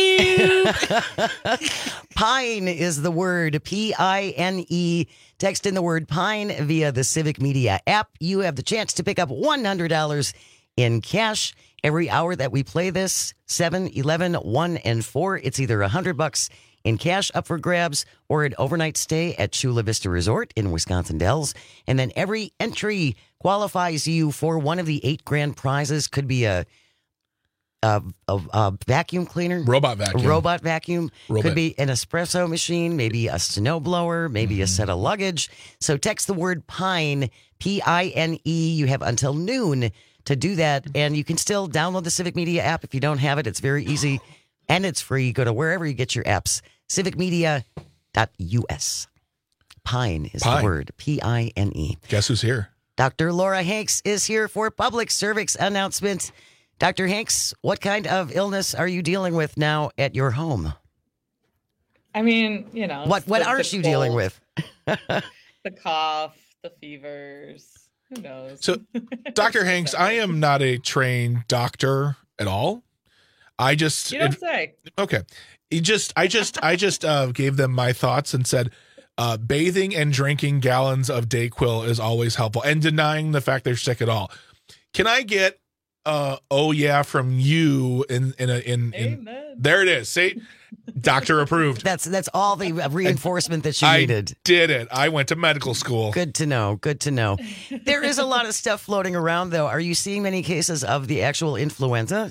P: Pine is the word, P I N E. Text in the word pine via the Civic Media app. You have the chance to pick up one hundred dollars in cash every hour that we play this. seven, eleven, one, and four. It's either one hundred bucks in cash up for grabs or an overnight stay at Chula Vista Resort in Wisconsin Dells. And then every entry qualifies you for one of the eight grand prizes. Could be a A, a, a vacuum cleaner,
Q: robot vacuum,
P: a robot vacuum.
Q: Robot.
P: Could be an espresso machine, maybe a snowblower, maybe mm-hmm. a set of luggage. So text the word pine, P I N E. You have until noon to do that, and you can still download the Civic Media app if you don't have it. It's very easy, and it's free. Go to wherever you get your apps. civic media dot U S. Pine is
Q: Pine.
P: the word, P I N E.
Q: Guess who's here?
P: Doctor Laura Hanks is here for public cervix announcement. Doctor Hanks, what kind of illness are you dealing with now at your home?
H: I mean, you know.
P: What what
H: the,
P: aren't
H: the
P: you
H: cold,
P: dealing with?
H: The cough, the fevers. Who knows?
Q: So, Doctor Hanks, I am not a trained doctor at all. I just
H: You don't
Q: it,
H: say.
Q: Okay. He just I just I just uh, gave them my thoughts and said uh, bathing and drinking gallons of Dayquil is always helpful, and denying the fact they're sick at all. Can I get Uh, oh yeah, from you in in a in, in there it is. See, doctor approved.
P: That's that's all the reinforcement that you
Q: I
P: needed.
Q: Did it? I went to medical school.
P: Good to know. Good to know. There is a lot of stuff floating around, though. Are you seeing many cases of the actual influenza?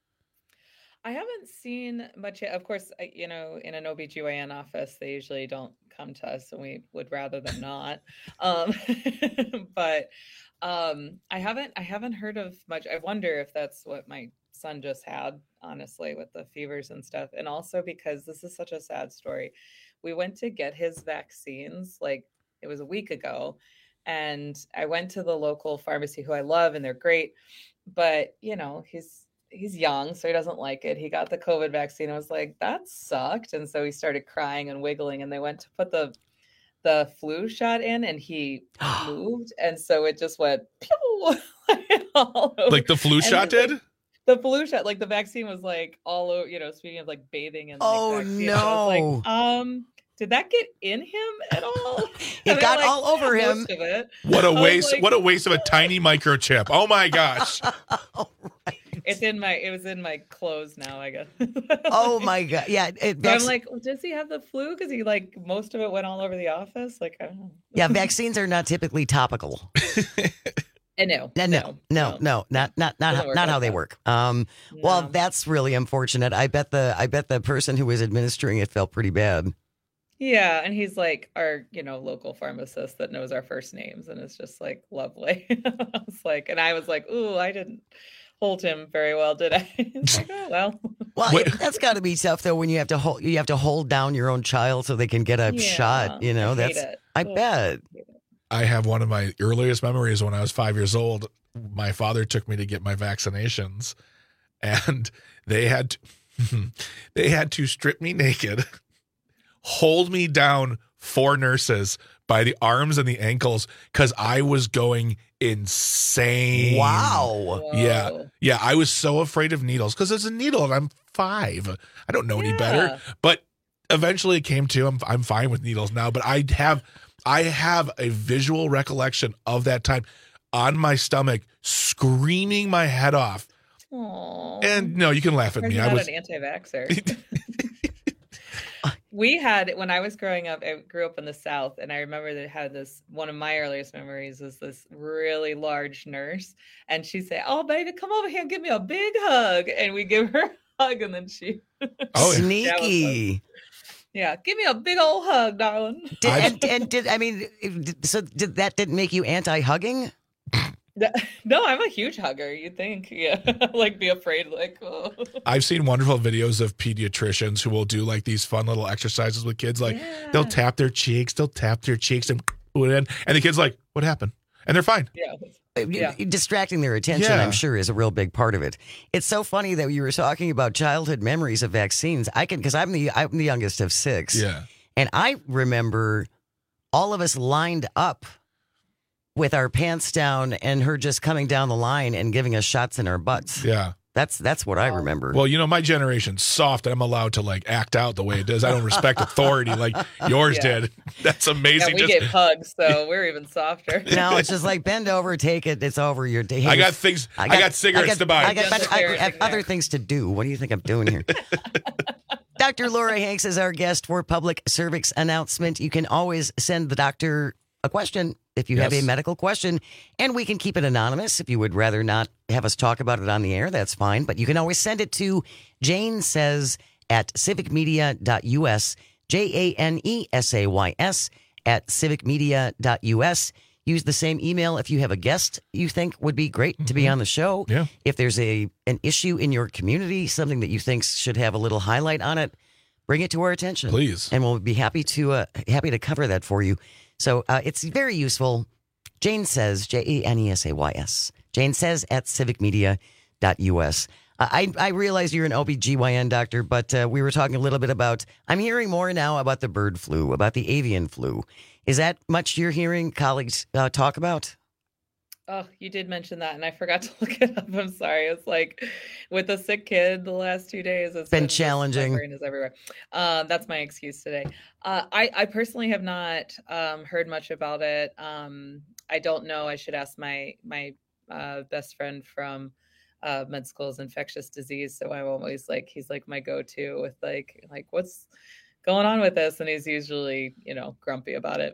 H: I haven't seen much yet. Of course, I- you know, in an O B G Y N office, they usually don't come to us, and we would rather them not. Um, but um, I haven't, I haven't heard of much. I wonder if that's what my son just had, honestly, with the fevers and stuff. And also because this is such a sad story. We went to get his vaccines, like it was a week ago, and I went to the local pharmacy who I love, and they're great. But, you know, he's, he's young, so he doesn't like it. He got the COVID vaccine. I was like, that sucked. And so he started crying and wiggling, and they went to put the the flu shot in, and he moved. And so it just went pew, all over.
Q: Like the flu
H: And
Q: shot
H: it was
Q: did?
H: like- the flu shot, like the vaccine was like all over, you know, speaking of like bathing and like,
P: Oh,
H: vaccine, I was
P: no.
H: like, um, did that get in him at all?
P: It
H: I
P: got
H: like,
P: all over him.
H: most of it.
Q: What a
H: I was
Q: waste!
H: like,
Q: what a waste of a tiny microchip. Oh my gosh!
H: It's in my, it was in my clothes now, I guess.
P: Oh my God. Yeah. It,
H: So I'm
P: vac-
H: like, well, does he have the flu? Because he like most of it went all over the office. Like, I don't know.
P: yeah, vaccines are not typically topical.
H: I know.
P: No, no, no, no, not not not
H: Doesn't
P: how,
H: work
P: not
H: like
P: how they
H: that.
P: work. Um, well, that's really unfortunate. I bet the I bet the person who was administering it felt pretty bad.
H: Yeah, and he's like our, you know, local pharmacist that knows our first names, and it's just like lovely. I was like, and I was like, ooh, I didn't hold him very well, did I? It's like, oh well.
P: Well, it- that's got to be tough though when you have to hold you have to hold down your own child so they can get a
H: Yeah,
P: shot. You know,
H: I hate
P: that's
H: it.
P: I
H: Ugh.
P: bet.
Q: I have one of my earliest memories when I was five years old. My father took me to get my vaccinations, and they had to, they had to strip me naked, hold me down, four nurses, by the arms and the ankles because I was going insane.
P: Wow.
Q: Yeah. Yeah. I was so afraid of needles because it's a needle and I'm five. I don't know any
H: Yeah.
Q: better. But eventually it came to I'm I'm fine with needles now. But I have I have a visual recollection of that time on my stomach screaming my head off.
H: Aww.
Q: And no, you can laugh at
H: You're
Q: me.
H: not
Q: I was
H: an anti-vaxxer. We had, when I was growing up, I grew up in the South, and I remember that I had this, one of my earliest memories was this really large nurse, and she'd say, "Oh, baby, come over here and give me a big hug." And we give her a hug, and then she,
Q: oh,
P: Sneaky.
H: yeah, give me a big old hug, darling.
P: Did, and, and did I mean? if- So did that didn't make you anti-hugging?
H: No, I'm a huge hugger. You think, yeah, like be afraid, like, oh.
Q: I've seen wonderful videos of pediatricians who will do like these fun little exercises with kids. Like they'll tap their cheeks, they'll tap their cheeks and put it in. And the kid's like, what happened? And they're fine.
H: Yeah.
P: Yeah. Distracting their attention,
Q: Yeah.
P: I'm sure, is a real big part of it. It's so funny that you were talking about childhood memories of vaccines. I can, because I'm the I'm the youngest of six.
Q: Yeah.
P: And I remember all of us lined up with our pants down and her just coming down the line and giving us shots in our butts.
Q: Yeah.
P: That's that's what I remember.
Q: Well, you know, my generation's soft and I'm allowed to like act out the way it does. I don't respect authority like yours
H: Yeah.
Q: did. That's
H: Yeah,
Q: amazing.
H: we
Q: Just-
H: get hugs, so we're even softer.
P: No, it's just like bend over, take it. It's over. Your day.
Q: I got things- I got cigarettes to buy.
P: I got
H: Just
P: I, I have
H: embarrassing
P: other things to do. What do you think I'm doing here? Doctor Laura Hanks is our guest for public service announcement. You can always send the doctor a question if you have
Q: Yes.
P: a medical question, and we can keep it anonymous. If you would rather not have us talk about it on the air, that's fine. But you can always send it to Jane Says at civic media dot U S, J A N E S A Y S at civic media dot U S. Use the same email if you have a guest you think would be great to be on the show.
Q: Yeah.
P: If there's a an issue in your community, something that you think should have a little highlight on it, bring it to our attention,
Q: Please.
P: and we'll be happy to uh, happy to cover that for you. So uh, it's very useful. Jane Says, J A N E S A Y S. Jane Says at civic media dot U S. Uh, I, I realize you're an O B G Y N doctor, but uh, we were talking a little bit about, I'm hearing more now about the bird flu, about the avian flu. Is that much you're hearing colleagues uh, talk about?
H: Oh, you did mention that, and I forgot to look it up. I'm sorry. It's like with a sick kid the last two days. It's
P: Been
H: just-
P: challenging.
H: My brain is everywhere. Um, that's my excuse today. Uh, I, I personally have not um, heard much about it. Um, I don't know. I should ask my my uh, best friend from uh, med school's infectious disease. So I'm always like, he's like my go-to with like like what's going on with this, and he's usually, you know, grumpy about it.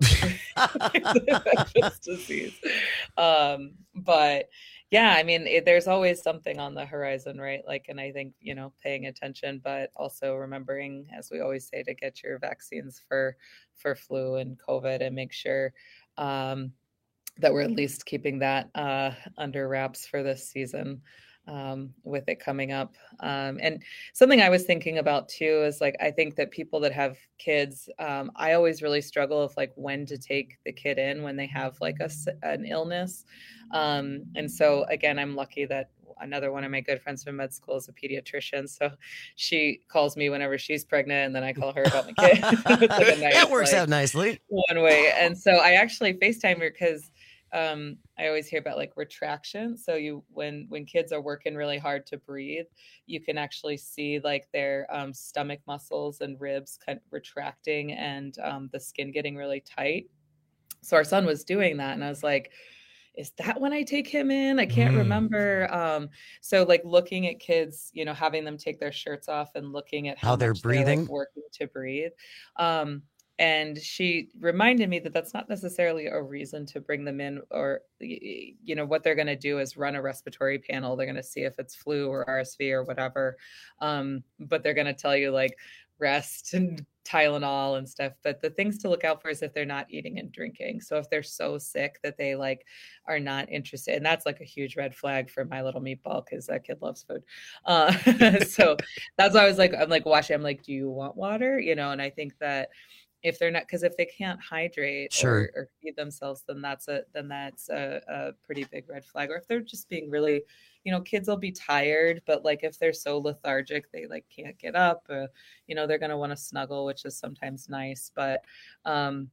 H: Infectious disease. Um, but yeah, I mean, it, there's always something on the horizon, right? Like, and I think, you know, paying attention, but also remembering, as we always say, to get your vaccines for for flu and COVID, and make sure um, that we're at least keeping that uh, under wraps for this season. Um, with it coming up. Um, and something I was thinking about too is like, I think that people that have kids, um, I always really struggle with like when to take the kid in when they have like a, s- an illness. Um, and so again, I'm lucky that another one of my good friends from med school is a pediatrician. So she calls me whenever she's pregnant, and then I call her about my kid. It's like a nice,
P: That works
H: like,
P: out nicely.
H: one way. And so I actually FaceTime her because um I always hear about like retraction. So you when when kids are working really hard to breathe, you can actually see like their um, stomach muscles and ribs kind of retracting, and um, the skin getting really tight. So our son was doing that, and I was like, is that when I take him in? I can't
R: Mm.
H: remember. Um, so like looking at kids, you know, having them take their shirts off and looking at
P: How they're
H: much like,
P: breathing.
H: working to breathe. Um, and she reminded me that that's not necessarily a reason to bring them in, or, y- y- you know, what they're going to do is run a respiratory panel. They're going to see if it's flu or R S V or whatever. Um, but they're going to tell you like rest and Tylenol and stuff. But the things to look out for is if they're not eating and drinking. So if they're so sick that they like are not interested, and that's like a huge red flag for my little meatball, because that kid loves food. Uh, so that's why I was like, I'm like watching, I'm like, do you want water? You know, and I think that if they're not, because if they can't hydrate
P: Sure.
H: or, or feed themselves, then that's a then that's a, a pretty big red flag. Or if they're just being really, you know, kids will be tired, but like if they're so lethargic, they like can't get up, or, you know, they're going to want to snuggle, which is sometimes nice. But um,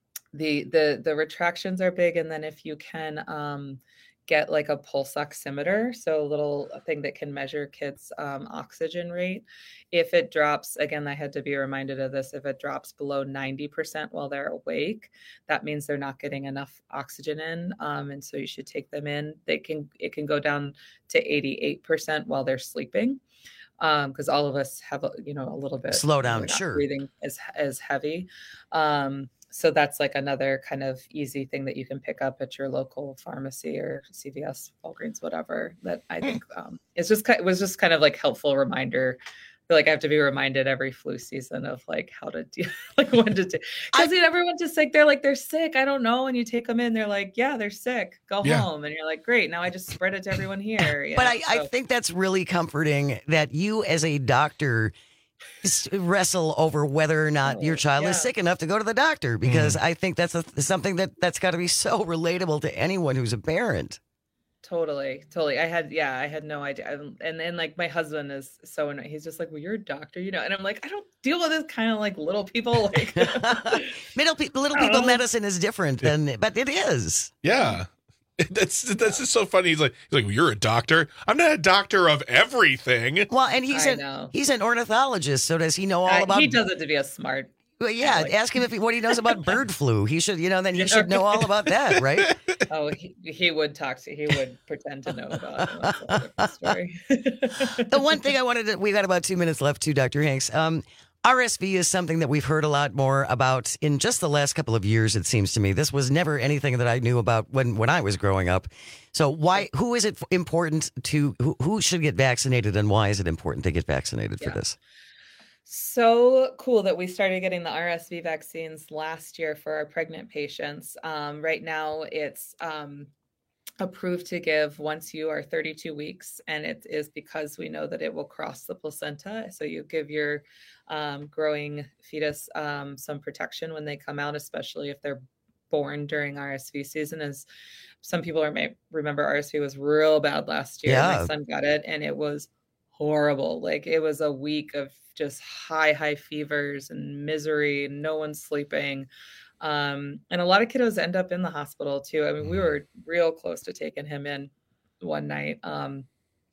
H: the the the retractions are big, and then if you can um, get like a pulse oximeter, so a little thing that can measure kids' um, oxygen rate. If it drops, again, I had to be reminded of this, if it drops below ninety percent while they're awake, that means they're not getting enough oxygen in. Um, and so you should take them in. They can, it can go down to eighty-eight percent while they're sleeping. Um, because all of us have, a, you know, a little bit
P: Slow down,
H: we're not
P: sure.
H: breathing as, as heavy. Um, So that's like another kind of easy thing that you can pick up at your local pharmacy or C V S, Walgreens, whatever. That I think um, it's just ki- it was just kind of like helpful reminder. I feel like I have to be reminded every flu season of like how to deal, like when to do. Because everyone's just like they're like they're sick. I don't know. And you take them in, they're like, yeah, they're sick. Go
P: Yeah.
H: home, and you're like, great. Now I just spread it to everyone here. you
P: But
H: know?
P: I, I
H: So-
P: think that's really comforting that you, as a doctor, s- wrestle over whether or not your child
H: yeah.
P: is sick enough to go to the doctor, because I think that's a, something that that's got to be so relatable to anyone who's a parent.
H: Totally, totally. I had, yeah, I had no idea. I'm- And then like my husband is so annoyed. He's just like, well, you're a doctor, you know? And I'm like, I don't deal with this kind of like little people. Like
P: Middle people, little
Q: I don't
P: people
Q: know.
P: medicine is different than, but it is.
Q: Yeah. That's that's just so funny. He's like, he's like, well, you're a doctor. I'm not a doctor of everything.
P: Well, and he's
H: I
P: an
H: know.
P: he's an ornithologist, so does he know all
H: I-
P: about?
H: he does it to be a smart.
P: Well, yeah, ask him if he, what he knows about bird flu. He should, you know, then he should know all about that, right?
H: Oh, he, he would talk to, he would pretend to know about it. That's a different story.
P: The one thing I wanted to, we got about two minutes left too, Doctor Hanks. Um, R S V is something that we've heard a lot more about in just the last couple of years, it seems to me. This was never anything that I knew about when, when I was growing up. So why, who is it important to, who, who should get vaccinated, and why is it important to get vaccinated for
H: Yeah.
P: this?
H: So cool that we started getting the R S V vaccines last year for our pregnant patients. Um, right now it's um, approved to give once you are thirty-two weeks, and it is because we know that it will cross the placenta. So you give your um, growing fetus um, some protection when they come out, especially if they're born during R S V season. As some people are, may remember, R S V was real bad last year.
P: Yeah.
H: My son got it, and it was horrible. Like it was a week of just high, high fevers and misery, and no one's sleeping. Um, and a lot of kiddos end up in the hospital too. I mean, we were real close to taking him in one night. Um,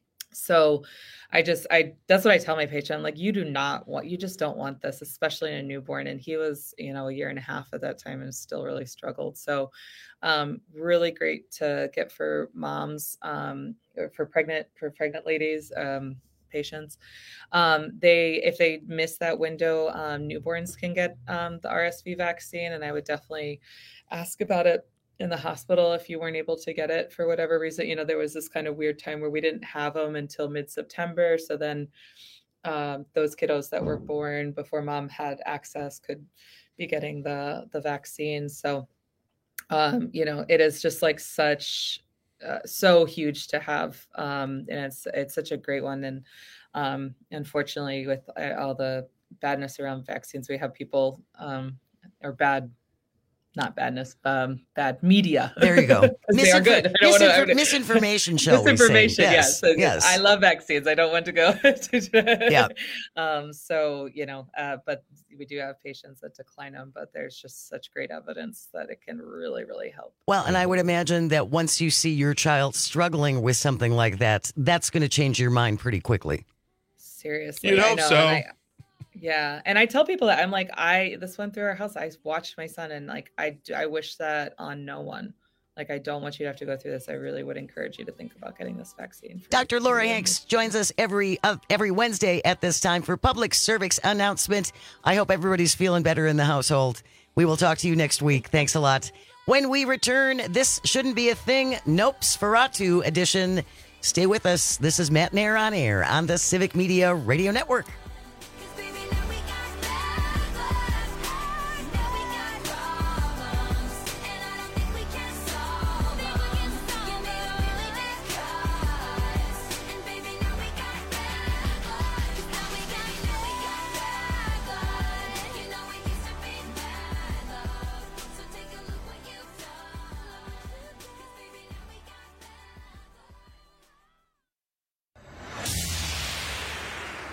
H: so I just, I, that's what I tell my patient. I'm like, you do not want, you just don't want this, especially in a newborn. And he was, you know, a year and a half at that time and still really struggled. So, um, really great to get for moms, um, or for pregnant, for pregnant ladies, um, patients. Um, they, if they miss that window, um, newborns can get um, the R S V vaccine. And I would definitely ask about it in the hospital if you weren't able to get it for whatever reason. You know, there was this kind of weird time where we didn't have them until mid-September. So then um, those kiddos that were born before mom had access could be getting the, the vaccine. So, um, you know, it is just like such Uh, so huge to have, um, and it's it's such a great one. And um, unfortunately, with uh, all the badness around vaccines, we have people um, or bad, not badness, um, bad media.
P: There you go.
H: 'Cause they are
P: Misinfor-
H: good. I don't wanna- I
P: misinfor-
H: don't-
P: misinformation, shall we say.
H: Misinformation,
P: Yes,
H: yes. So
P: yes.
H: I love vaccines. I don't want to go. to-
P: Yeah.
H: Um, so, you know, uh, but we do have patients that decline them, but there's just such great evidence that it can really, really help.
P: Well, and I would imagine that once you see your child struggling with something like that, that's going to change your mind pretty quickly.
H: Seriously.
Q: You'd
H: I
Q: hope
H: know,
Q: so.
H: and I- yeah. And I tell people that I'm like, I, this went through our house. I watched my son and like, I, I wish that on no one. Like, I don't want you to have to go through this. I really would encourage you to think about getting this vaccine. for-
P: Doctor Laura
H: for you.
P: Hanks joins us every uh, every Wednesday at this time for public service announcement. I hope everybody's feeling better in the household. We will talk to you next week. Thanks a lot. When we return, this shouldn't be a thing. Nope, Sferatu edition. Stay with us. This is Matt Nair on air on the Civic Media Radio Network.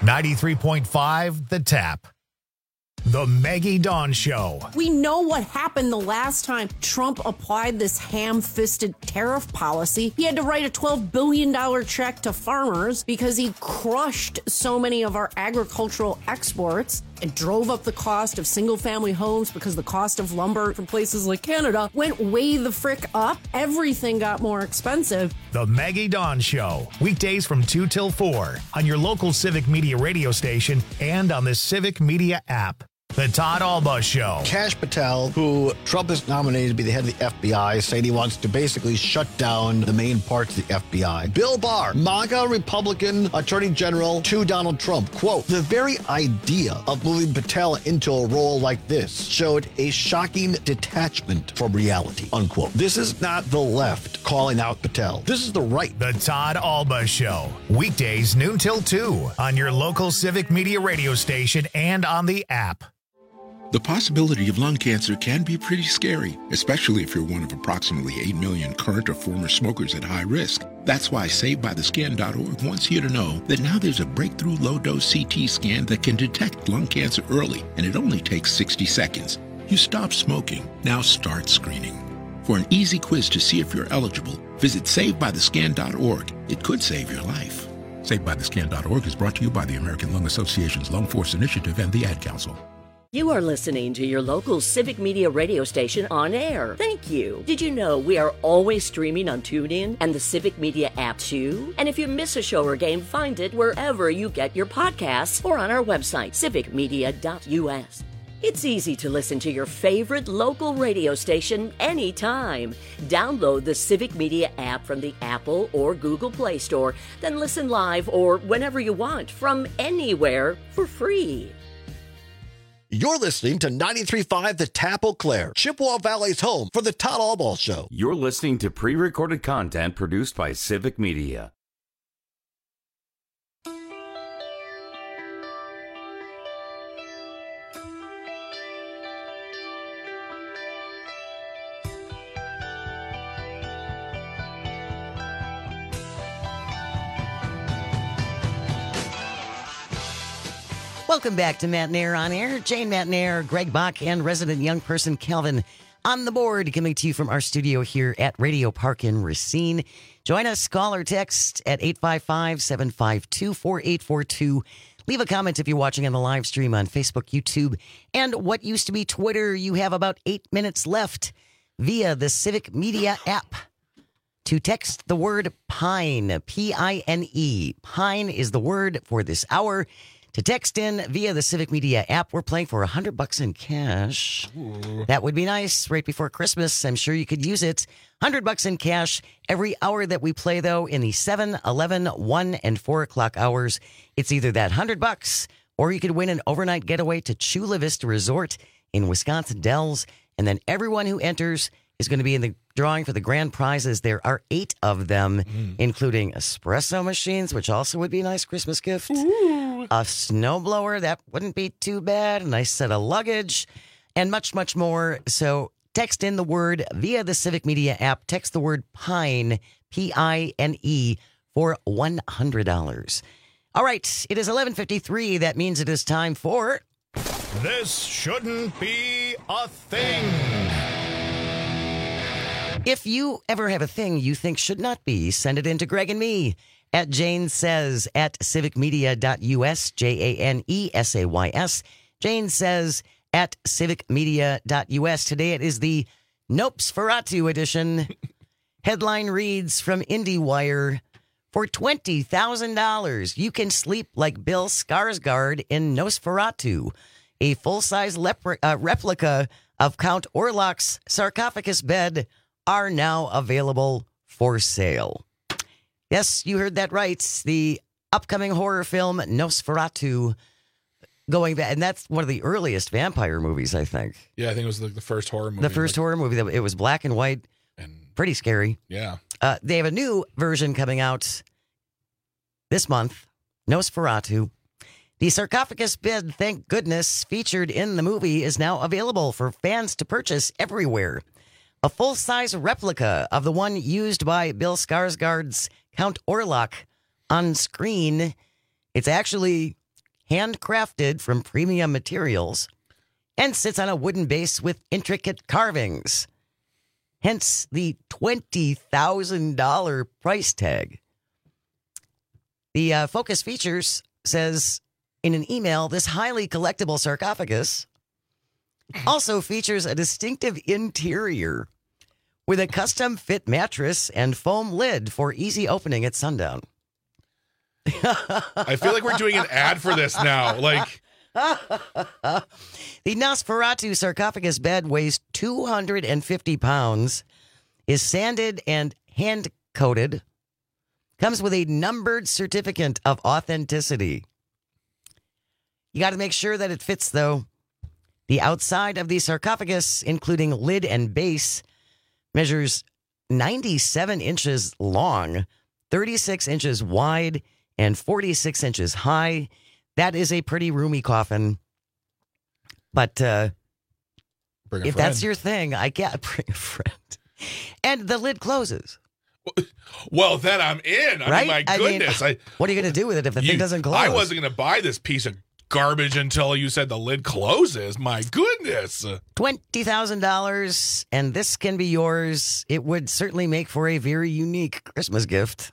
A: ninety-three point five The Tap. The Maggie Dawn Show.
R: We know what happened the last time Trump applied this ham-fisted tariff policy. He had to write a twelve billion dollars check to farmers because he crushed so many of our agricultural exports and drove up the cost of single-family homes because the cost of lumber from places like Canada went way the frick up. Everything got more expensive.
A: The Maggie Dawn Show. Weekdays from two till four on your local Civic Media radio station and on the Civic Media app. The Todd Alba Show.
S: Kash Patel, who Trump has nominated to be the head of the F B I, saying he wants to basically shut down the main parts of the F B I. Bill Barr, MAGA Republican Attorney General to Donald Trump. Quote, the very idea of moving Patel into a role like this showed a shocking detachment from reality, unquote. This is not the left calling out Patel. This is the right.
A: The Todd Alba Show. Weekdays noon till two on your local Civic Media radio station and on the app.
T: The possibility of lung cancer can be pretty scary, especially if you're one of approximately eight million current or former smokers at high risk. That's why Saved By The Scan dot org wants you to know that now there's a breakthrough low-dose C T scan that can detect lung cancer early, and it only takes sixty seconds. You stop smoking, now start screening. For an easy quiz to see if you're eligible, visit Saved By The Scan dot org. It could save your life. Saved By The Scan dot org is brought to you by the American Lung Association's Lung Force Initiative and the Ad Council.
X: You are listening to your local Civic Media radio station on air. Thank you. Did you know we are always streaming on TuneIn and the Civic Media app too? And if you miss a show or game, find it wherever you get your podcasts or on our website, civic media dot u s. It's easy to listen to your favorite local radio station anytime. Download the Civic Media app from the Apple or Google Play Store, then listen live or whenever you want from anywhere for free.
N: You're listening to ninety-three point five The Tap Eau Claire, Chippewa Valley's home for the Todd Alba Show.
O: You're listening to pre-recorded content produced by Civic Media.
P: Welcome back to Matt Nair on Air. Jane Matt Nair, Greg Bach, and resident young person Calvin on the board, coming to you from our studio here at Radio Park in Racine. Join us, call or text at eight five five, seven five two, four eight four two. Leave a comment if you're watching on the live stream on Facebook, YouTube, and what used to be Twitter. You have about eight minutes left via the Civic Media app to text the word PINE, P I N E. PINE is the word for this hour. To text in via the Civic Media app, we're playing for one hundred bucks in cash. Ooh. That would be nice right before Christmas. I'm sure you could use it. one hundred bucks in cash every hour that we play, though, in the seven, eleven, one, and four o'clock hours. It's either that one hundred bucks or you could win an overnight getaway to Chula Vista Resort in Wisconsin Dells. And then everyone who enters is going to be in the drawing for the grand prizes. There are eight of them, mm. including espresso machines, which also would be a nice Christmas gift. Ooh. A snowblower, that wouldn't be too bad. A nice set of luggage, and much, much more. So text in the word via the Civic Media app. Text the word PINE, P I N E, for one hundred dollars. All right, it is eleven fifty-three. That means it is time for...
A: This Shouldn't Be a Thing.
P: If you ever have a thing you think should not be, send it in to Greg and me at Jane Says at civic media dot u s, J A N E S A Y S. Jane Says at civic media dot u s. Today it is the Nosferatu edition. Headline reads from IndieWire. For twenty thousand dollars, you can sleep like Bill Skarsgård in Nosferatu, a full-size lepre- uh, replica of Count Orlok's sarcophagus bed are now available for sale. Yes, you heard that right. The upcoming horror film Nosferatu, going back, and that's one of the earliest vampire movies, I think.
Q: Yeah, I think it was like the first horror movie.
P: The first like, horror movie. That it was black and white, and pretty scary.
Q: Yeah.
P: Uh, they have a new version coming out this month, Nosferatu. The sarcophagus bed, thank goodness, featured in the movie is now available for fans to purchase everywhere. A full-size replica of the one used by Bill Skarsgård's Count Orlok on screen. It's actually handcrafted from premium materials, and sits on a wooden base with intricate carvings. Hence the twenty thousand dollars price tag. The uh, Focus Features says in an email, this highly collectible sarcophagus also features a distinctive interior with a custom fit mattress and foam lid for easy opening at sundown.
Q: I feel like we're doing an ad for this now. Like,
P: the Nosferatu sarcophagus bed weighs two hundred fifty pounds, is sanded and hand-coated, comes with a numbered certificate of authenticity. You got to make sure that it fits, though. The outside of the sarcophagus, including lid and base, measures ninety-seven inches long, thirty-six inches wide, and forty-six inches high. That is a pretty roomy coffin. But uh,
Q: bring a
P: if
Q: friend.
P: that's your thing, I can't bring a friend. And the lid closes.
Q: Well, then I'm in. I
P: Right?
Q: mean, my
P: I mean,
Q: goodness. I,
P: what are you going to do with it if the
Q: you-
P: thing doesn't close?
Q: I wasn't going to buy this piece of garbage until you said the lid closes. My goodness.
P: twenty thousand dollars, and this can be yours. It would certainly make for a very unique Christmas gift.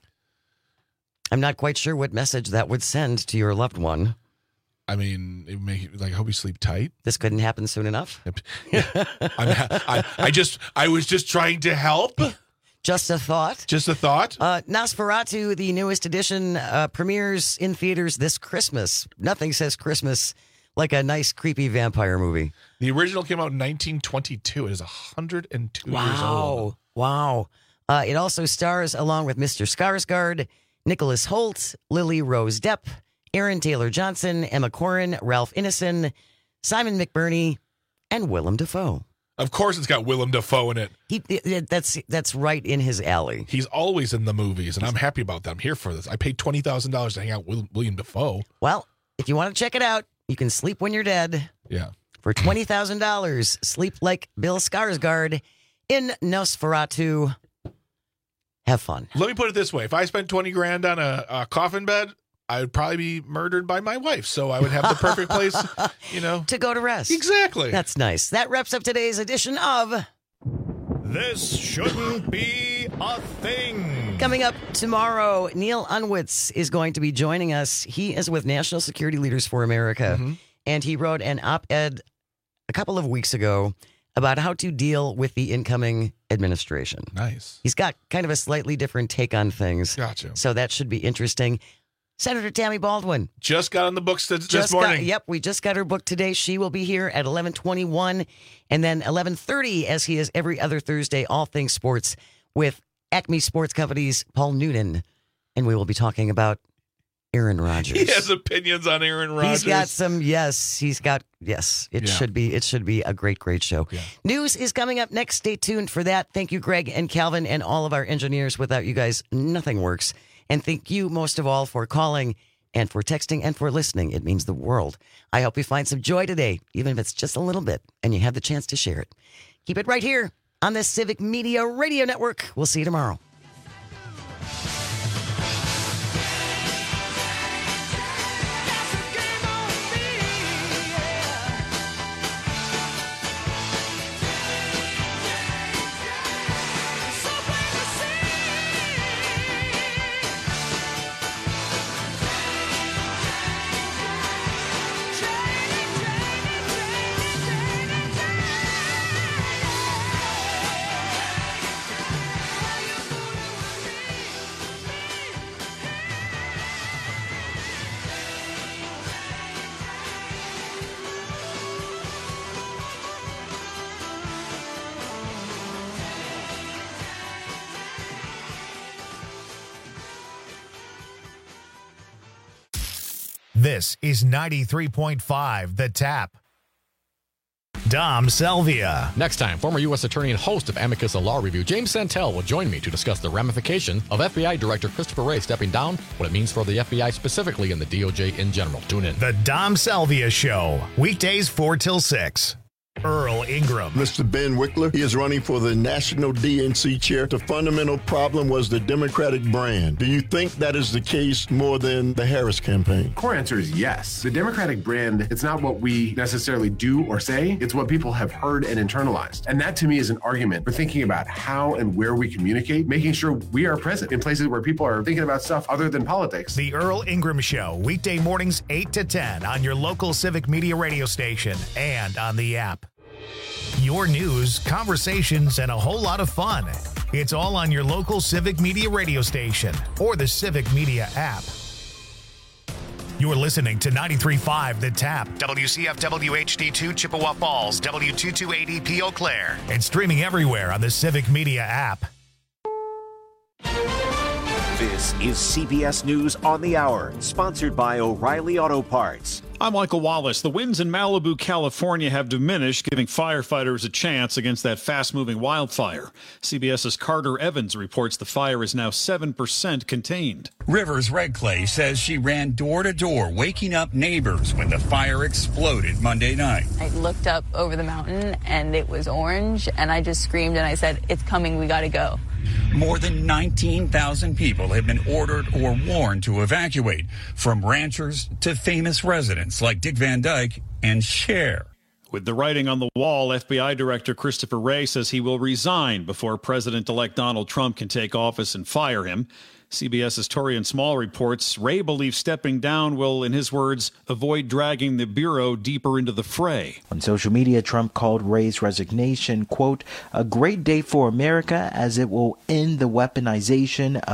P: I'm not quite sure what message that would send to your loved one.
Q: I mean, it would make like, I hope you sleep tight.
P: This couldn't happen soon enough.
Q: I'm, I, I just, I was just trying to help.
P: Just a thought.
Q: Just a thought.
P: Uh, Nosferatu, the newest edition, uh, premieres in theaters this Christmas. Nothing says Christmas like a nice, creepy vampire movie.
Q: The original came out in nineteen twenty-two. It is one hundred two years old.
P: Wow. Uh, it also stars, along with Mister Skarsgård, Nicholas Hoult, Lily Rose Depp, Aaron Taylor Johnson, Emma Corrin, Ralph Ineson, Simon McBurney, and Willem Dafoe.
Q: Of course, it's got Willem Dafoe in it.
P: He that's that's right in his alley.
Q: He's always in the movies, and I'm happy about that. I'm here for this. I paid twenty thousand dollars to hang out with William Dafoe.
P: Well, if you want to check it out, you can sleep when you're dead.
Q: Yeah.
P: For twenty thousand dollars, sleep like Bill Skarsgård in Nosferatu. Have fun.
Q: Let me put it this way. If I spent twenty grand on a, a coffin bed, I would probably be murdered by my wife. So I would have the perfect place, you know.
P: To go to rest.
Q: Exactly.
P: That's nice. That wraps up today's edition of
A: This Shouldn't Be a Thing.
P: Coming up tomorrow, Neil Unwitz is going to be joining us. He is with National Security Leaders for America,
Q: Mm-hmm.
P: and he wrote an op-ed a couple of weeks ago about how to deal with the incoming administration.
Q: Nice.
P: He's got kind of a slightly different take on things.
Q: Gotcha.
P: So that should be interesting. Senator Tammy Baldwin.
Q: Just got on the books this
P: Just
Q: morning.
P: Got, yep, we just got her book today. She will be here at eleven twenty-one and then eleven thirty, as he is every other Thursday, all things sports, with Acme Sports Company's Paul Noonan. And we will be talking about Aaron Rodgers.
Q: He has opinions on Aaron Rodgers.
P: He's got some, yes, he's got, yes, it
Q: Yeah.
P: should be, it should be a great, great show.
Q: Yeah.
P: News is coming up next. Stay tuned for that. Thank you, Greg and Calvin, and all of our engineers. Without you guys, nothing works. And thank you most of all for calling and for texting and for listening. It means the world. I hope you find some joy today, even if it's just a little bit, and you have the chance to share it. Keep it right here on the Civic Media Radio Network. We'll see you tomorrow.
A: This is ninety-three point five The Tap. Dom Selvia.
C: Next time, former U S attorney and host of Amicus, a Law Review, James Santel will join me to discuss the ramification of F B I Director Christopher Wray stepping down, what it means for the F B I specifically and the D O J in general. Tune in.
A: The Dom Selvia Show. Weekdays four till six. Earl Ingram.
D: Mister Ben Wickler, he is running for the National D N C chair. The fundamental problem was the Democratic brand. Do you think that is the case more than the Harris campaign?
E: Core answer is yes. The Democratic brand, it's not what we necessarily do or say, it's what people have heard and internalized. And that to me is an argument for thinking about how and where we communicate, making sure we are present in places where people are thinking about stuff other than politics.
A: The Earl Ingram Show, weekday mornings eight to ten on your local Civic Media radio station and on the app. Your news, conversations, and a whole lot of fun. It's all on your local Civic Media radio station or the Civic Media app. You're listening to ninety-three point five The Tap, W C F W H D two Chippewa Falls, W two two eight E P Eau Claire, and streaming everywhere on the Civic Media app.
U: This is C B S News on the Hour, sponsored by O'Reilly Auto Parts.
B: I'm Michael Wallace. The winds in Malibu, California have diminished, giving firefighters a chance against that fast-moving wildfire. CBS's Carter Evans reports the fire is now seven percent contained.
V: Rivers Red Clay says she ran door to door, waking up neighbors when the fire exploded Monday night.
W: I looked up over the mountain and it was orange, and I just screamed and I said, "It's coming, we gotta go."
V: More than nineteen thousand people have been ordered or warned to evacuate, from ranchers to famous residents like Dick Van Dyke and Cher.
B: With the writing on the wall, F B I Director Christopher Wray says he will resign before President-elect Donald Trump can take office and fire him. CBS's Torian Small reports Wray believes stepping down will, in his words, avoid dragging the Bureau deeper into the fray.
Y: On social media, Trump called Wray's resignation, quote, "a great day for America as it will end the weaponization of